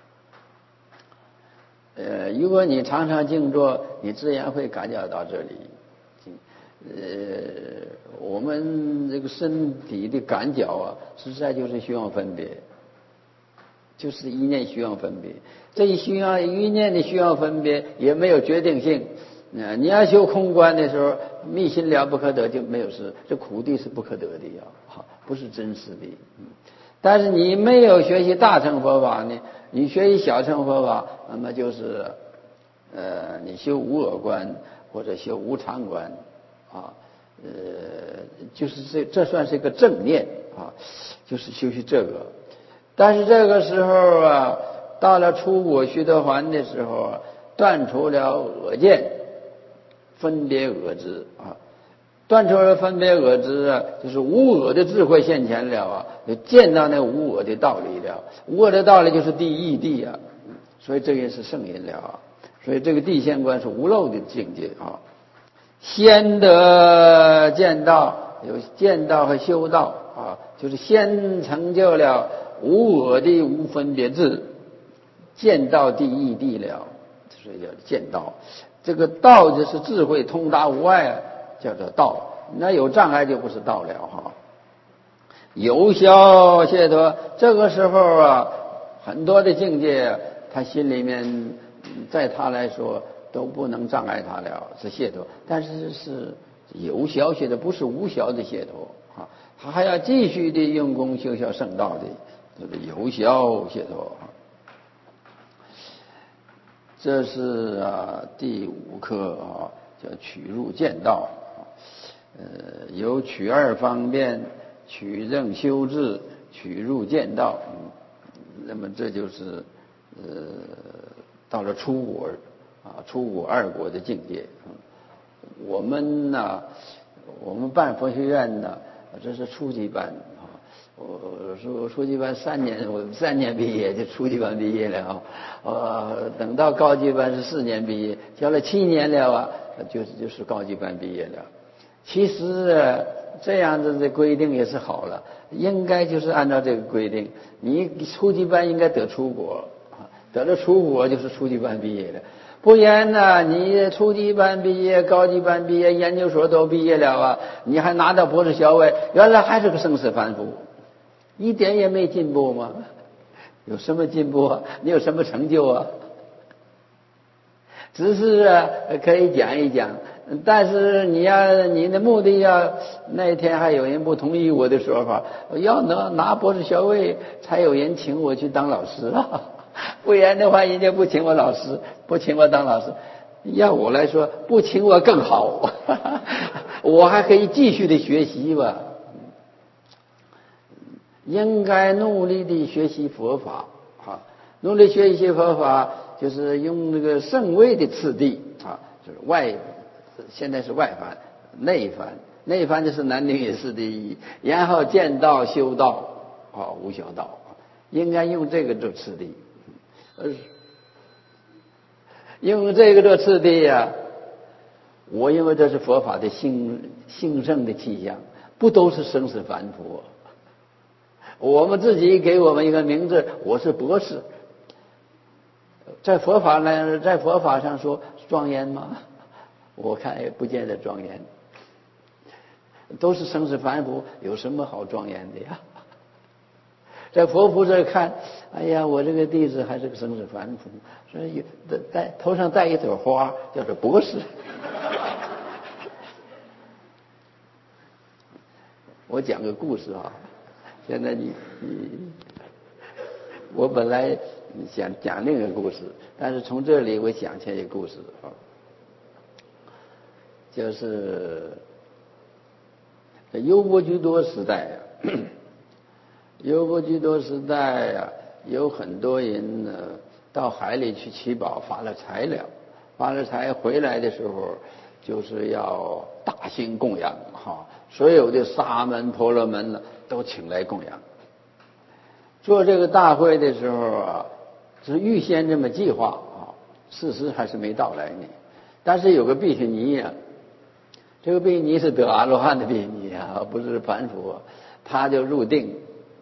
[SPEAKER 1] 如果你常常静坐，你自然会感觉到这里。我们这个身体的感觉啊，实在就是虚妄分别，就是一念虚妄分别。这一念的虚妄分别也没有决定性。你要修空观的时候，密心了不可得就没有事，这苦地是不可得的呀，不是真实的。但是你没有学习大乘佛法呢，你学习小乘佛法，那么就是你修无我观或者修无常观啊，就是这算是一个正念啊，就是修习这个。但是这个时候啊，到了出果须得还的时候啊，断除了我见，分别我执啊。断除了分别我执啊，就是无我的智慧现前了啊，就见到那无我的道理了。无我的道理就是地义谛啊，所以这也是圣因了啊。所以这个地现观是无漏的境界啊。先得见道，有见道和修道啊，就是先成就了无我的无分别智，见道地义谛了，所以叫见道。这个道就是智慧通达无碍啊，叫做道。那有障碍就不是道了哈。有消解脱，这个时候啊，很多的境界，他心里面，在他来说都不能障碍他了，是解脱。但是是有消解脱，不是无消的解脱啊。他还要继续的用功修效圣道的，这个有消解脱。这是第5课啊，叫取入见道。有取二方面，取正修治，取入见道。那么这就是到了出果出果二果的境界。我们呢，我们办佛学院呢，这是初级班我初级班3年，我3年毕业就初级班毕业了等到高级班是4年毕业，教了7年了就是高级班毕业了。其实这样子的规定也是好了，应该就是按照这个规定，你初级班应该得出国得了出国就是初级班毕业了。不然呢，你初级班毕业、高级班毕业、研究所都毕业了你还拿到博士学位，原来还是个生死凡夫，一点也没进步吗？有什么进步你有什么成就只是可以讲一讲，但是你的目的那天还有人不同意我的说法，要能拿博士学位才有人请我去当老师不然的话人家不请我老师，不请我当老师，要我来说不请我更好我还可以继续的学习吧。应该努力的学习佛法努力学习佛法就是用那个圣位的次第就是现在是外凡内凡就是男女四第一，然后见道修道无修道应该用这个做次第用这个做次第我认为这是佛法的兴盛的气象，不都是生死凡夫我们自己给我们一个名字，我是博士，在佛法上说庄严吗？我看也不见得庄严，都是生死凡夫，有什么好庄严的呀？在佛菩萨看，哎呀，我这个弟子还是个生死凡夫，所以头上戴一朵花，叫做博士。我讲个故事现在我本来想讲另一个故事，但是从这里我想起一个故事就是优波居多时代优波居多时代有很多人呢到海里去取宝，发了财回来的时候，就是要大兴供养所有的沙门婆罗门呢都请来供养。做这个大会的时候是预先这么计划事实还是没到来呢。但是有个比丘尼这个比丘尼是得阿罗汉的比丘尼不是凡夫他就入定，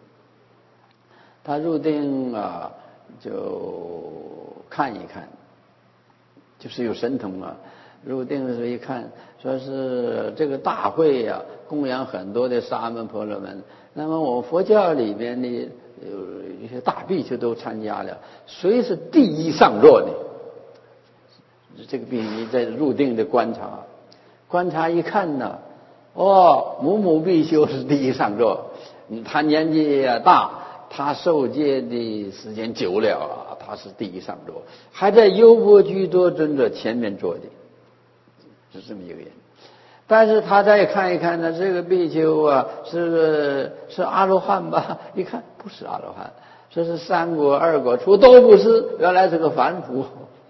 [SPEAKER 1] 就看一看，就是有神通入定的时候一看，说是这个大会供养很多的沙门婆罗门，那么我佛教里边的有一些大比丘都参加了，谁是第一上座呢？这个比丘尼在入定的观察一看呢，母比丘是第一上座，他年纪大，他受戒的时间久了他是第一上座，还在优波居多尊者前面坐的，是这么一个人。但是他再看一看呢，这个比丘是阿罗汉吧？一看不是阿罗汉，这是3果2果出都不是，原来是个凡夫。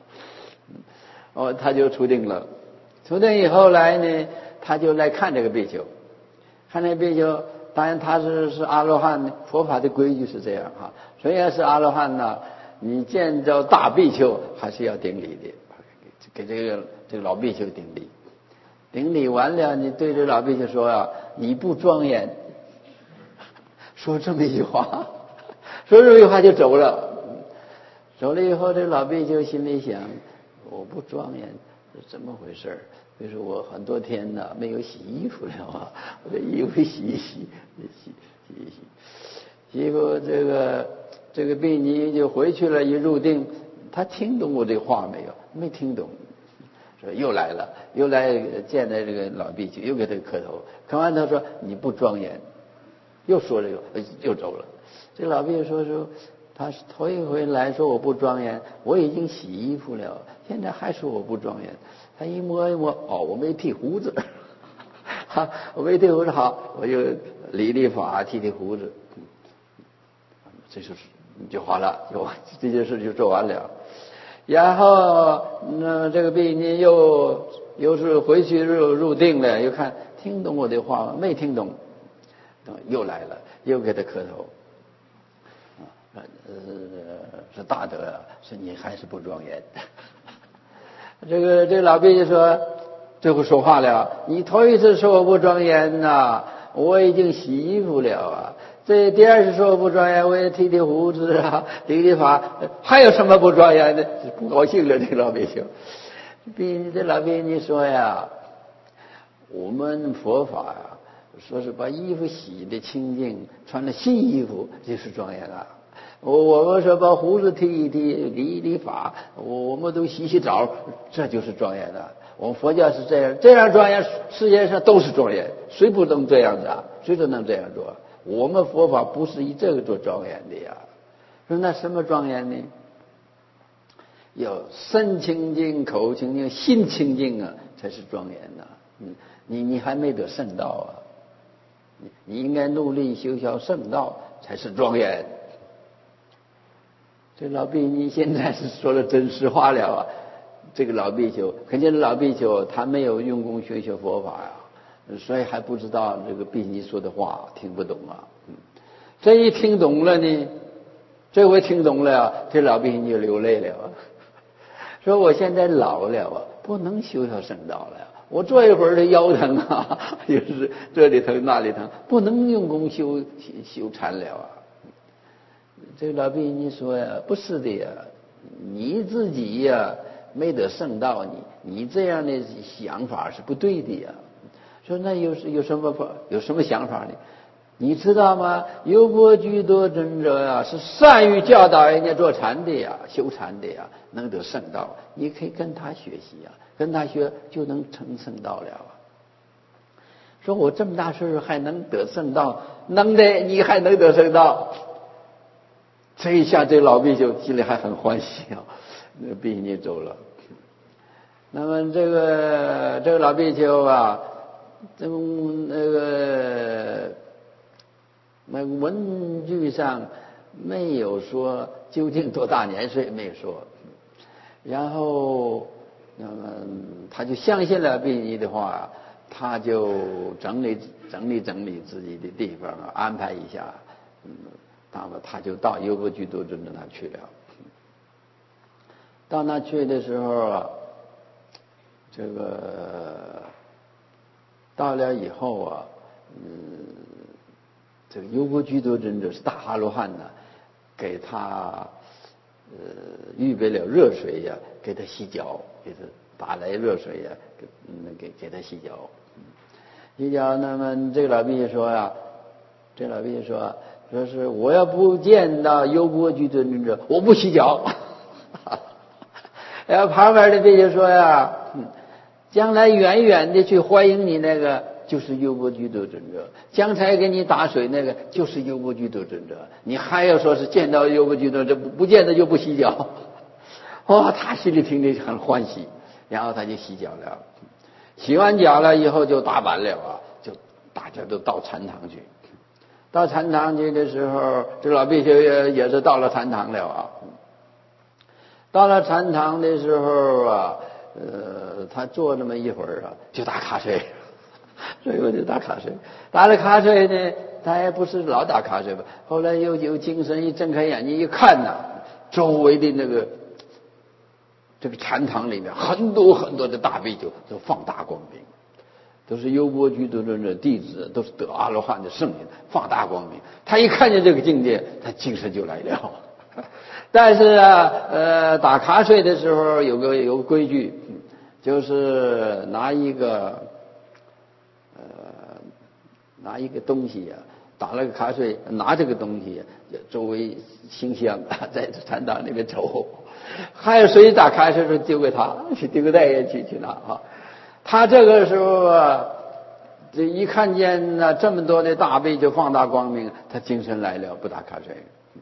[SPEAKER 1] 他就出定了。出定以后来呢，他就来看这个比丘，看这比丘，当然他是阿罗汉，佛法的规矩是这样虽然是阿罗汉你见着大比丘还是要顶礼的，给这个老比丘顶礼。顶礼完了，你对这老比丘说你不庄严，说这么一句话，说这么一句话就走了。走了以后，这老比丘心里想，我不庄严是怎么回事？比如说我很多天没有洗衣服了我的衣服洗一洗结果这个比尼就回去了，一入定，他听懂我这话没有？没听懂。又来见到这个老比丘，又给他磕头，磕完头说你不庄严，又说这个又走了。这老比丘说他头一回来说我不庄严，我已经洗衣服了，现在还说我不庄严。他一摸一摸，我没剃胡子我没剃胡子，好，我就理法剃胡子。这就是就好了，就这件事就做完了。然后那这个比丘又是回去入定了，又看听懂我的话吗？没听懂，又来了，又给他磕头。是大德啊，是你还是不庄严。这个老比丘说，最后说话了，你头一次说我不庄严呐，我已经洗衣服了啊。这第二次说我不庄严，我也剃胡子啊，理发，还有什么不庄严的？不高兴了，这个老比丘。这老比丘你说呀，我们佛法呀，说是把衣服洗的清净，穿了新衣服就是庄严啊。我们说把胡子剃一剃，理发，我们都洗澡，这就是庄严的。我们佛教是这样庄严，世界上都是庄严，谁不能这样子啊？谁都能这样做。我们佛法不是以这个做庄严的呀。说那什么庄严呢？要身清净、口清净、心清净啊，才是庄严的。你还没得圣道啊！你应该努力修学圣道，才是庄严。这老比丘现在是说了真实话了啊！这个老比丘，可见老比丘他没有用功学佛法呀，所以还不知道这个比丘说的话听不懂啊。这一听懂了呢，这回听懂了，这老比丘就流泪了，说我现在老了啊，不能修圣道了。我坐一会儿的腰疼啊，也是这里疼那里疼，不能用功修禅了啊。这个老比丘说呀，不是的呀，你自己呀没得圣道，你这样的想法是不对的呀。说那有什么想法呢？你知道吗？优波居多尊者呀，是善于教导人家做禅的呀，修禅的呀，能得圣道。你可以跟他学习呀，跟他学就能成圣道了啊。说我这么大岁数还能得圣道，能的，你还能得圣道。这一下，这老比丘心里还很欢喜啊，那比丘走了。那么这个老比丘啊，那个文句上没有说究竟多大年岁，没有说。然后，那么他就相信了比丘的话，他就整理自己的地方，安排一下。那么他就到优波居多尊者那去了。到那去的时候啊，这个到了以后啊，这个优波居多尊者是大阿罗汉呢，给他预备了热水呀，给他洗脚，给他打来热水呀，给他洗脚。洗脚，那么这个老比丘说呀，说是我要不见到优波居多尊者，我不洗脚。然后旁边的比丘说呀，将来远远的去欢迎你那个就是优波居多尊者，刚才给你打水那个就是优波居多尊者，你还要说是见到优波居多尊者不见得就不洗脚。他心里听得很欢喜，然后他就洗脚了。洗完脚了以后就打板了啊，就大家都到禅堂去。到禅堂去的时候，这老比丘也是到了禅堂了啊。到了禅堂的时候啊，他坐那么一会儿啊，就打瞌睡。最后就打瞌睡，打了瞌睡呢，他也不是老打瞌睡吧。后来又有精神，一睁开眼睛一看呐，周围的这个禅堂里面很多很多的大比丘都放大光明。都是优波居多尊者弟子，都是得阿罗汉的圣人，放大光明。他一看见这个境界，他精神就来了。但是啊，打瞌睡的时候有个规矩，就是拿一个东西啊，打了个瞌睡，拿这个东西周围清香，在禅堂那边走。还有谁打瞌睡时丢给他，去丢个袋也去拿啊。他这个时候啊，这一看见这么多的大比丘放大光明，他精神来了，不打瞌睡。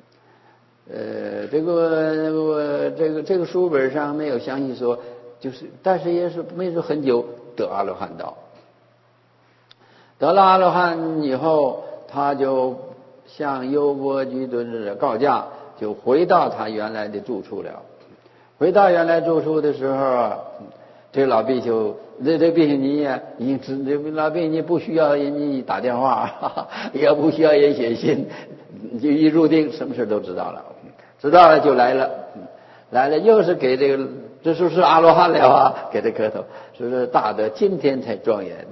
[SPEAKER 1] 这个书本上没有详细说，但是也是没说很久得阿罗汉道。得了阿罗汉以后，他就向优波居多尊者告假， 就回到他原来的住处了。回到原来住处的时候啊，这老比丘，这比丘尼呀，已经这老比丘尼不需要人家打电话，也不需要人写信，就一入定，什么事都知道了，知道了就来了，来了又是给这个，这时候是阿罗汉了啊，给他磕头，说是大德今天才庄严。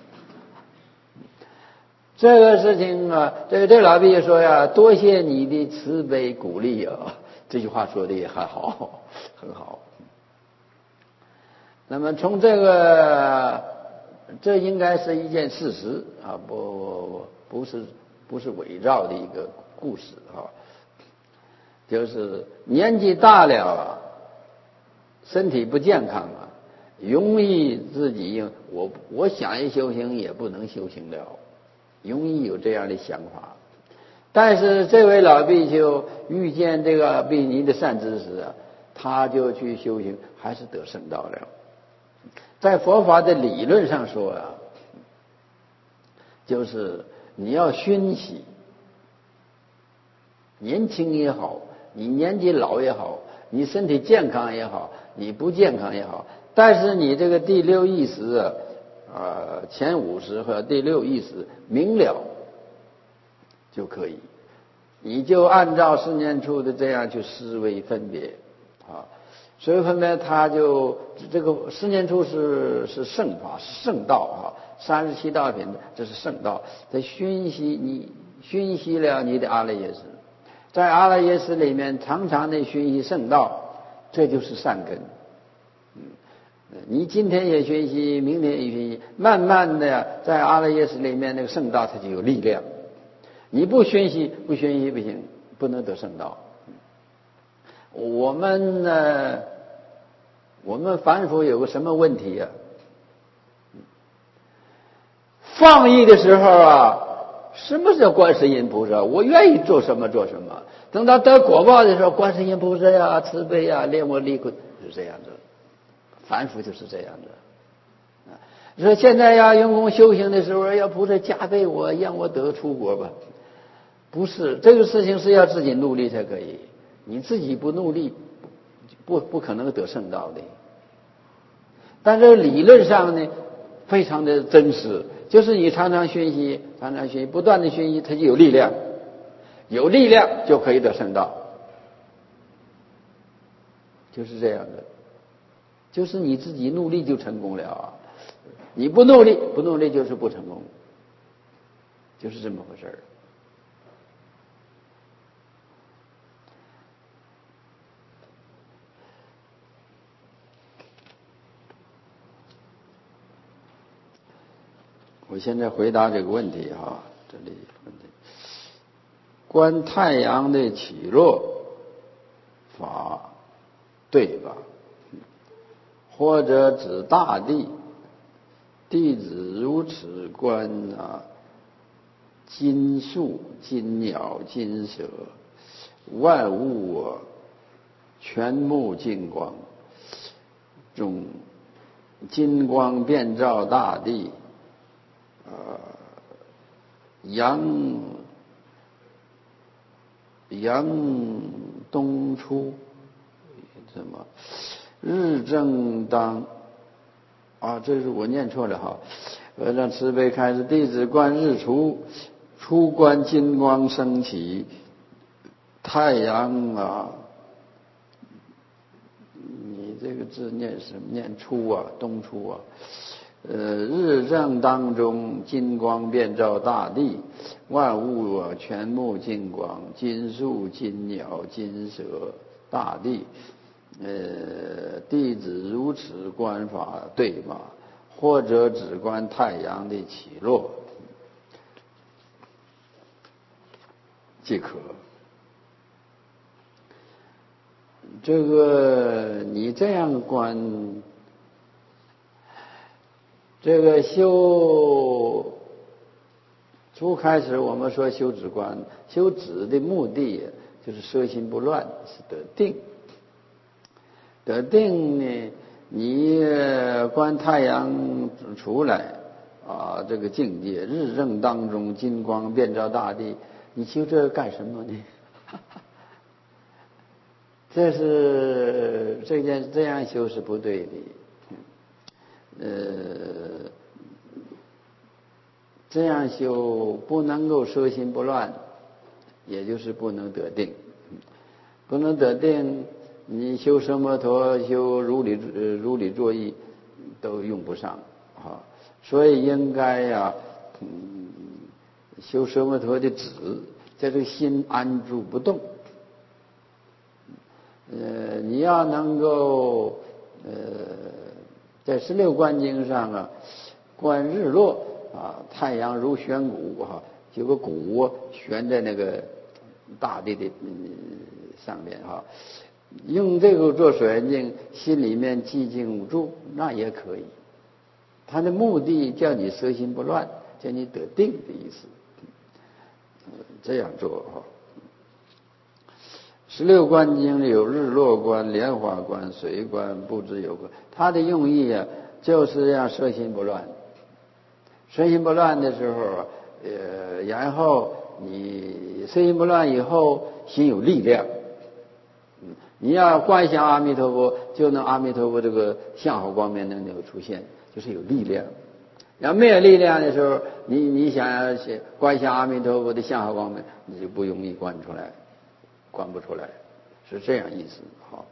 [SPEAKER 1] 这个事情啊，这老比丘说呀，多谢你的慈悲鼓励啊，这句话说的也还好，很好。那么从这个，这应该是一件事实啊，不是伪造的一个故事啊，就是年纪大了啊，身体不健康啊，容易自己我想一修行也不能修行了，容易有这样的想法。但是这位老比丘遇见这个比尼的善知识啊，他就去修行，还是得圣道了。在佛法的理论上说啊，就是你要熏习，年轻也好，你年纪老也好，你身体健康也好，你不健康也好，但是你这个第六意识前50和第六意识明了就可以，你就按照四念处的这样去思维分别啊。所以分别，他就这个四念处是圣法，是圣道啊，37道品这是圣道。它熏习了你的阿赖耶识，在阿赖耶识里面常常的熏习圣道，这就是善根。你今天也熏习，明天也熏习，慢慢的在阿赖耶识里面那个圣道它就有力量。你不熏习不行，不能得圣道。我们凡夫有个什么问题啊？放逸的时候啊，什么叫观世音菩萨？我愿意做什么做什么。等到得果报的时候，观世音菩萨呀、慈悲呀、怜我离苦，是这样子。凡夫就是这样子。你说现在要用功修行的时候，要菩萨加倍我，让我得出国吧？不是，这个事情是要自己努力才可以。你自己不努力，不可能得圣道的。但是理论上呢，非常的真实，就是你常常熏习，不断的熏习，它就有力量，有力量就可以得圣道，就是这样的。就是你自己努力就成功了啊，你不努力就是不成功，就是这么回事儿。我现在回答这个问题啊，这里问题，观太阳的起落法对吧？或者指大地，弟子如此观啊，金树、金鸟、金蛇，万物全目金光，中金光遍照大地。阳东出，什么日正当啊？这是我念错了哈。让慈悲开示，弟子观日出，初观金光升起，太阳啊，你这个字念什么？念出啊，东出啊。日正当中，金光遍照大地，万物全目金光，金树、金鸟、金蛇，大地。弟子如此观法对吗？或者只观太阳的起落即可。这个你这样观。这个初开始我们说修止观，修止的目的就是摄心不乱，是得定。得定呢，你观太阳出来啊，这个境界日正当中，金光遍照大地，你修这干什么呢？ 这样修是不对的。这样修不能够摄心不乱，也就是不能得定。不能得定，你修奢摩陀、修如理作意都用不上啊。所以应该修奢摩陀的止，在这个心安住不动。你要能够在16观经上观日落太阳如悬鼓有个鼓悬在那个大地的上面用这个做水眼镜，心里面寂静无住，那也可以。他的目的叫你摄心不乱，叫你得定的意思。这样做16观经里有日落观、莲花观、水观、不知有观，它的用意就是让摄心不乱。摄心不乱的时候，然后你摄心不乱以后，心有力量。你要观想阿弥陀佛，就能阿弥陀佛这个相好光明能够出现，就是有力量。然后没有力量的时候，你想要观想阿弥陀佛的相好光明，你就不容易观出来，观不出来，是这样意思。好，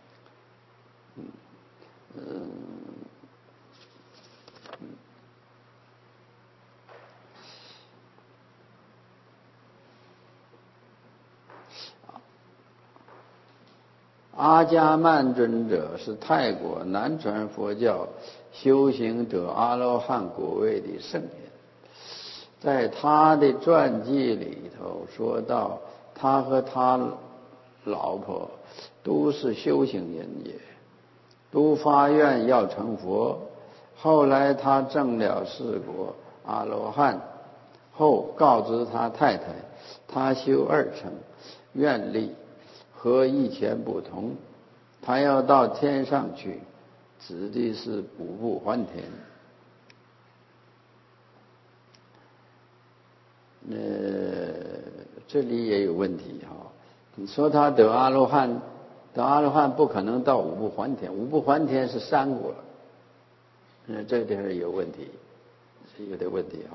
[SPEAKER 1] 阿伽曼尊者是泰国南传佛教修行得阿罗汉果位的圣人，在他的传记里头说到，他和他老婆都是修行人也，都发愿要成佛。后来他证了4果阿罗汉后，告知他太太，他修2乘愿力和以前不同，他要到天上去，指的是五部还田。这里也有问题你说他得阿罗汉不可能到五部还田，五部还田是3果，这地方有问题，是有点问题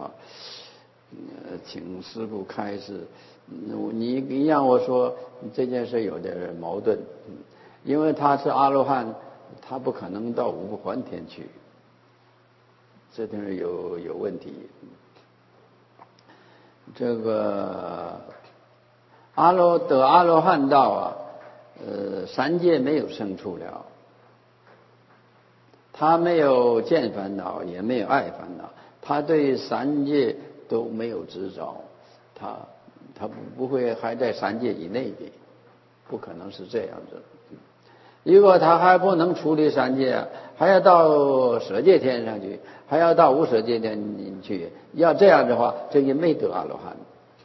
[SPEAKER 1] 请师父开示。你让我说这件事有点矛盾，因为他是阿罗汉，他不可能到五部还田去，这地方有问题。这个得阿罗汉道3界没有生出了，他没有见烦恼，也没有爱烦恼，他对3界都没有执着，他不会还在3界以内的，不可能是这样子。如果他还不能处理3界还要到舍界天上去，还要到无舍界天去，要这样的话，这也没得阿罗汉。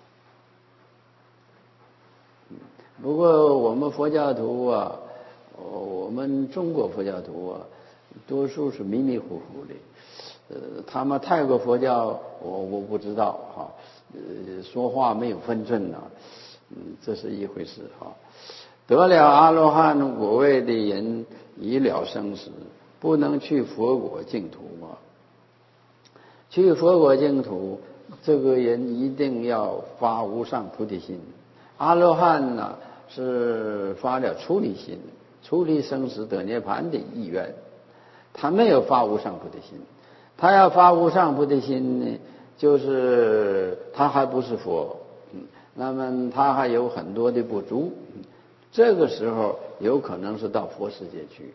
[SPEAKER 1] 不过我们佛教徒我们中国佛教徒多数是迷迷糊糊的。他们泰国佛教我不知道说话没有分寸这是一回事得了阿罗汉果位的人已了生死，不能去佛国净土去佛国净土，这个人一定要发无上菩提心。阿罗汉是发了出离心，出离生死得涅槃的意愿，他没有发无上菩提心。他要发无上菩提心呢，就是他还不是佛，那么他还有很多的不足，这个时候有可能是到佛世界去，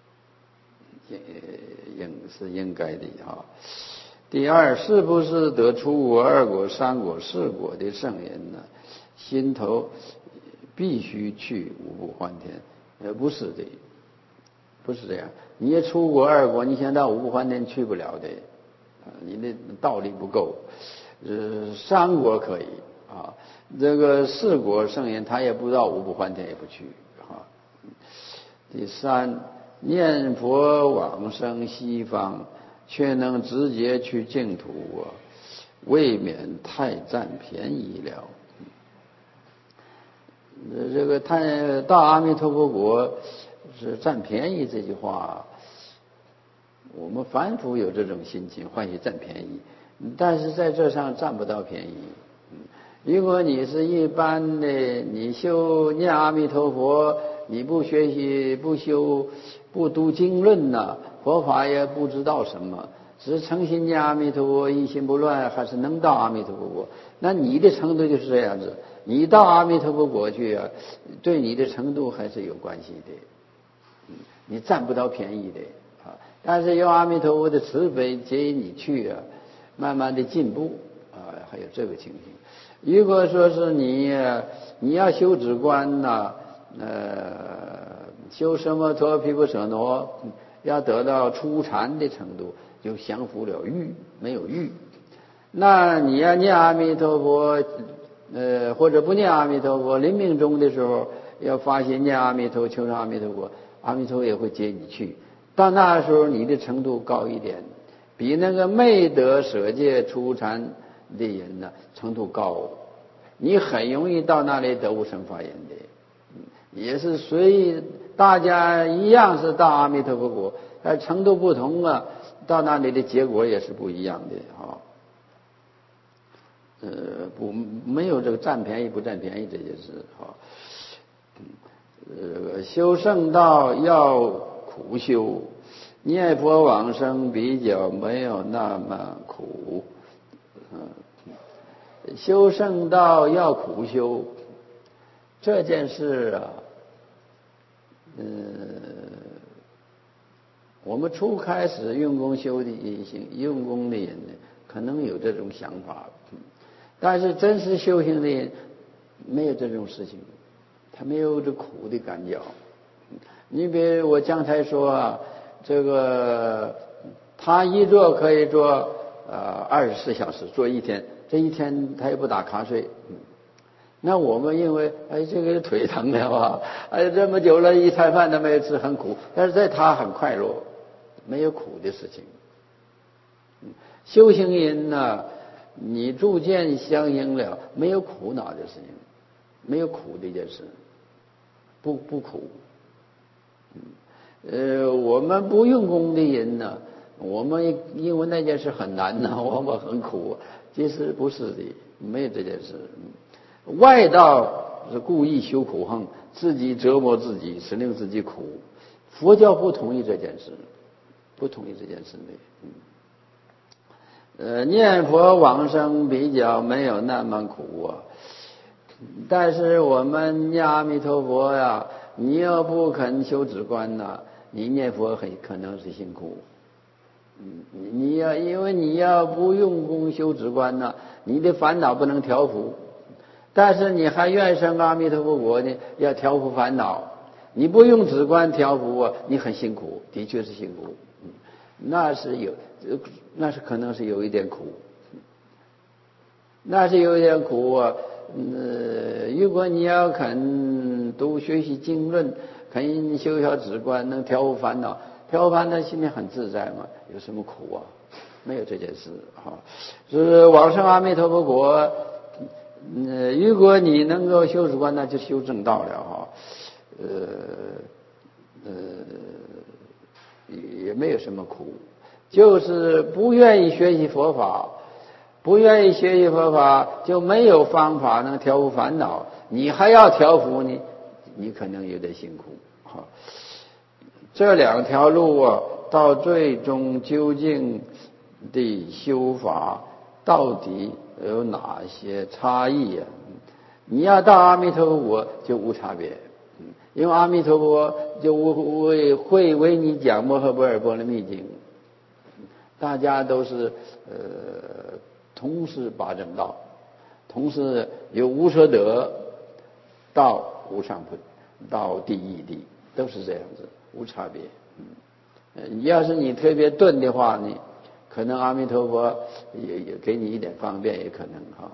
[SPEAKER 1] 是应该的第二，是不是得出果、2果、3果、4果的圣人呢？心头必须去五部还田？不是的，不是这样。你也出果、2果，你想到五部还田去不了的，你的道力不够。3果可以这个4果圣人他也不到五部还田，也不去第三，念佛往生西方，却能直接去净土未免太占便宜了。 这个他到阿弥陀佛国是占便宜这句话，我们凡夫有这种心情，欢喜占便宜，但是在这上占不到便宜。如果你是一般的，你念阿弥陀佛，你不学习、不修、不读经论呐，佛法也不知道什么，只是诚心念阿弥陀佛，一心不乱，还是能到阿弥陀佛国。那你的程度就是这样子，你到阿弥陀佛国去啊，对你的程度还是有关系的，你占不到便宜的啊。但是有阿弥陀佛的慈悲接引你去啊，慢慢的进步啊，还有这个情形。如果说是你要修止观呐，修什么陀毗婆舍那，要得到初禅的程度，就降服了欲，没有欲。那你要念阿弥陀佛，或者不念阿弥陀佛，临命终的时候要发心念阿弥陀，求上阿弥陀佛，阿弥陀佛也会接你去。到那时候你的程度高一点，比那个没得舍戒初禅的人呢程度高，你很容易到那里得无生法忍的，也是随大家一样是到阿弥陀佛国，但程度不同啊，到那里的结果也是不一样的啊。没有这个占便宜不占便宜这件事啊。修圣道要苦修，念佛往生比较没有那么苦。修圣道要苦修这件事啊，我们初开始用功修的用功的人呢，可能有这种想法，但是真实修行的人没有这种事情，他没有这苦的感觉。你比如我刚才说啊，这个他一坐可以坐24小时，坐一天，这一天他也不打瞌睡。那我们因为这个腿疼了啊，这么久了一餐饭都没有吃，很苦，但是在他很快乐，没有苦的事情。修行人呢，你逐渐相应了，没有苦恼的事情，没有苦的一件事，不苦。我们不用功的人呢，我们因为那件事很难呢，我们很苦，其实不是的，没有这件事。外道是故意修苦行，自己折磨自己，使令自己苦。佛教不同意这件事，不同意这件事的。念佛往生比较没有那么苦啊，但是我们念阿弥陀佛呀，你要不肯修止观呐，你念佛很可能是辛苦。因为你要不用功修止观呐，你的烦恼不能调伏。但是你还愿生阿弥陀佛国呢，要调伏烦恼，你不用止观调伏啊，你很辛苦，的确是辛苦。那是可能是有一点苦，那是有一点苦啊。如果你要肯学习经论，肯修小止观，能调伏烦恼，调伏烦恼心里很自在嘛，有什么苦啊？没有这件事啊。是往生阿弥陀佛国。如果你能够修止观，那就修正道了哈。也没有什么苦，就是不愿意学习佛法，不愿意学习佛法，就没有方法能调伏烦恼。你还要调伏呢，你可能有点辛苦哈。这两条路啊，到最终究竟的修法到底有哪些差异啊？你要到阿弥陀佛国就无差别，因为阿弥陀佛就会为你讲摩诃般若波罗蜜经，大家都是同是八正道，同是由无舍得到无上菩到第一地，都是这样子，无差别。要是你特别钝的话呢，可能阿弥陀佛也给你一点方便，也可能哈。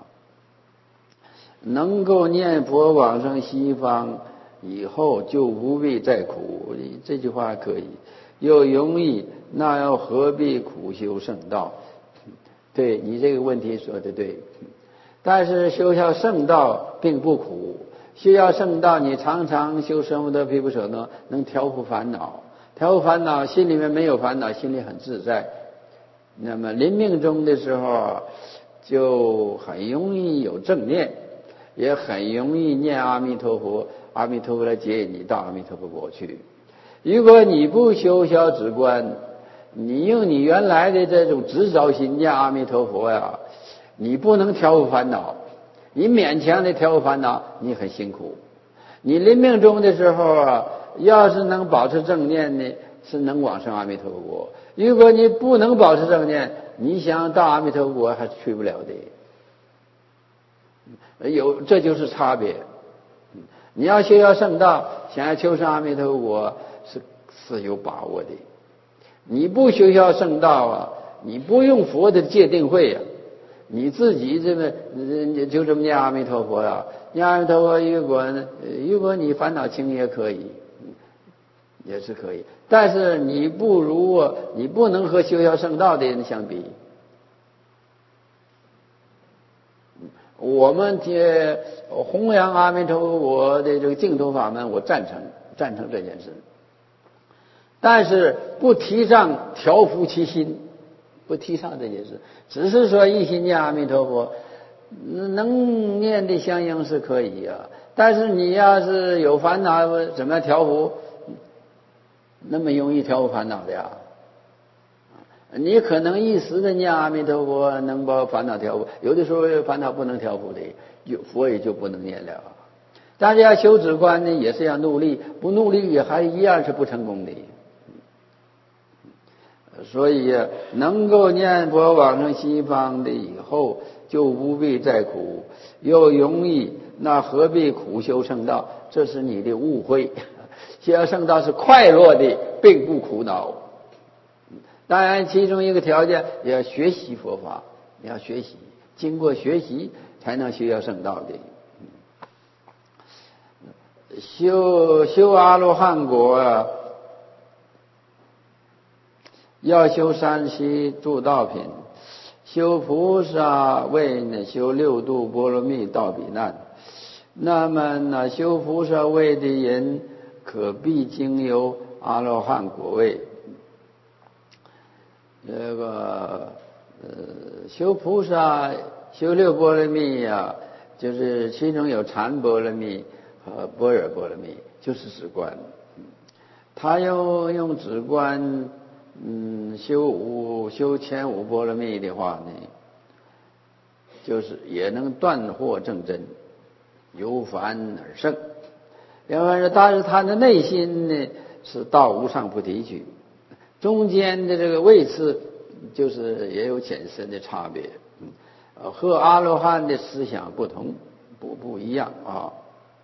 [SPEAKER 1] 能够念佛往生西方以后，就不必再苦。这句话可以，又容易，那要何必苦修圣道？对，你这个问题说的对，但是修下圣道并不苦， 修要圣道，你常常修舍摩得毗婆舍那，能调伏烦恼，调伏烦恼，心里面没有烦恼，心里很自在。那么临命终的时候，就很容易有正念，也很容易念阿弥陀佛，阿弥陀佛来接你到阿弥陀佛国去。如果你不修小止观，你用你原来的这种执着心念阿弥陀佛呀，你不能调伏烦恼，你勉强的调伏烦恼，你很辛苦。你临命终的时候啊，要是能保持正念呢，是能往生阿弥陀佛国。如果你不能保持正念，你想到阿弥陀佛国还是去不了的。这就是差别。你要修要圣道，想要求上阿弥陀佛国是有把握的。你不修要圣道啊，你不用佛的戒定慧啊，你自己就这么念阿弥陀佛啊，念阿弥陀佛，如果你烦恼轻也可以，也是可以，但是你不能和修要圣道的人相比。我们弘扬阿弥陀佛的这个净土法门，我赞成这件事，但是不提倡调伏其心，不提倡这件事，只是说一心念阿弥陀佛，能念的相应是可以啊。但是你要是有烦恼，怎么调伏？那么容易调伏烦恼的呀？你可能一时的念阿弥陀佛能把烦恼调伏，有的时候烦恼不能调伏的，佛也就不能念了。大家修止观呢，也是要努力，不努力也还一样是不成功的。所以能够念佛往生西方的以后，就不必再苦，又容易，那何必苦修圣道？这是你的误会。修圣道是快乐的，并不苦恼。当然，其中一个条件也要学习佛法，你要学习，经过学习才能修要圣道的。修阿罗汉果啊，要修三悉助道品，修菩萨位呢，修六度波罗蜜到彼难。那么呢，修菩萨位的人可必经由阿罗汉果位。这个修菩萨修六波罗蜜啊，就是其中有禅波罗蜜和般若波罗蜜，就是止观。他用止观修前五波罗蜜的话呢，就是也能断惑正真，由凡而生。但是他的内心呢是到无上菩提去。中间的这个位次就是也有浅深的差别，和阿罗汉的思想不同，不一样啊。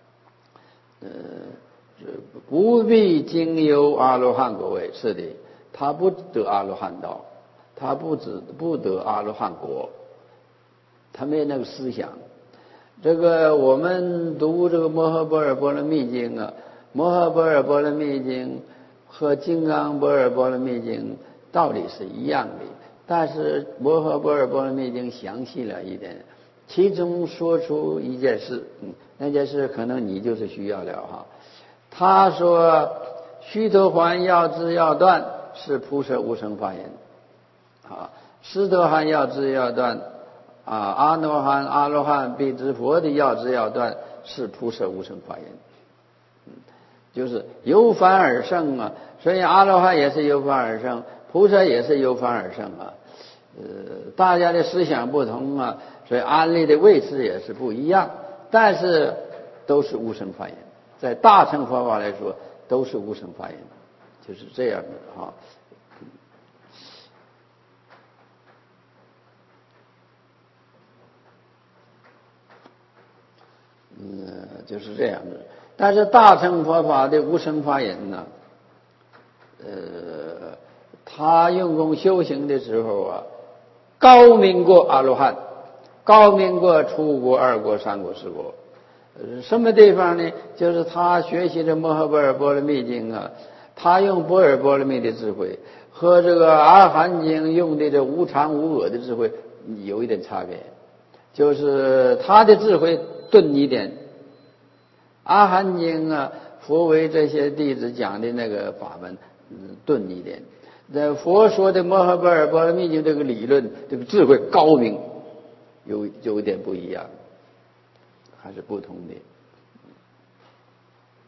[SPEAKER 1] 不必经由阿罗汉果位，是的，他不得阿罗汉道，他不得阿罗汉果，他没有那个思想。这个我们读这个摩诃般若波罗蜜经啊，摩诃般若波罗蜜经和金刚般若波罗蜜经道理是一样的，但是摩诃般若波罗蜜经详细了一点，其中说出一件事，那件事可能你就是需要了哈。他说须陀洹要知要断是菩萨无生法忍啊，斯陀含要知要断啊，阿罗汉必知佛的要知要断是菩萨无生法忍。就是由凡而生啊，所以阿罗汉也是由凡而生，菩萨也是由凡而生啊。大家的思想不同啊，所以安立的位置也是不一样，但是都是无生法忍。在大乘佛法来说，都是无生法忍，就是这样的哈。就是这样的。但是大乘佛法的无生法忍呢，他用功修行的时候啊，高明过阿罗汉，高明过初果、二果、三果、四果。什么地方呢？就是他学习的摩诃般若波罗蜜经啊，他用般若波罗蜜的智慧和这个阿含经用的这无常无我的智慧有一点差别，就是他的智慧钝一点， 阿含经啊，佛为这些弟子讲的那个法门，钝一点。这佛说的摩诃般若波罗蜜经这个理论，这个智慧高明，有一点不一样，还是不同的。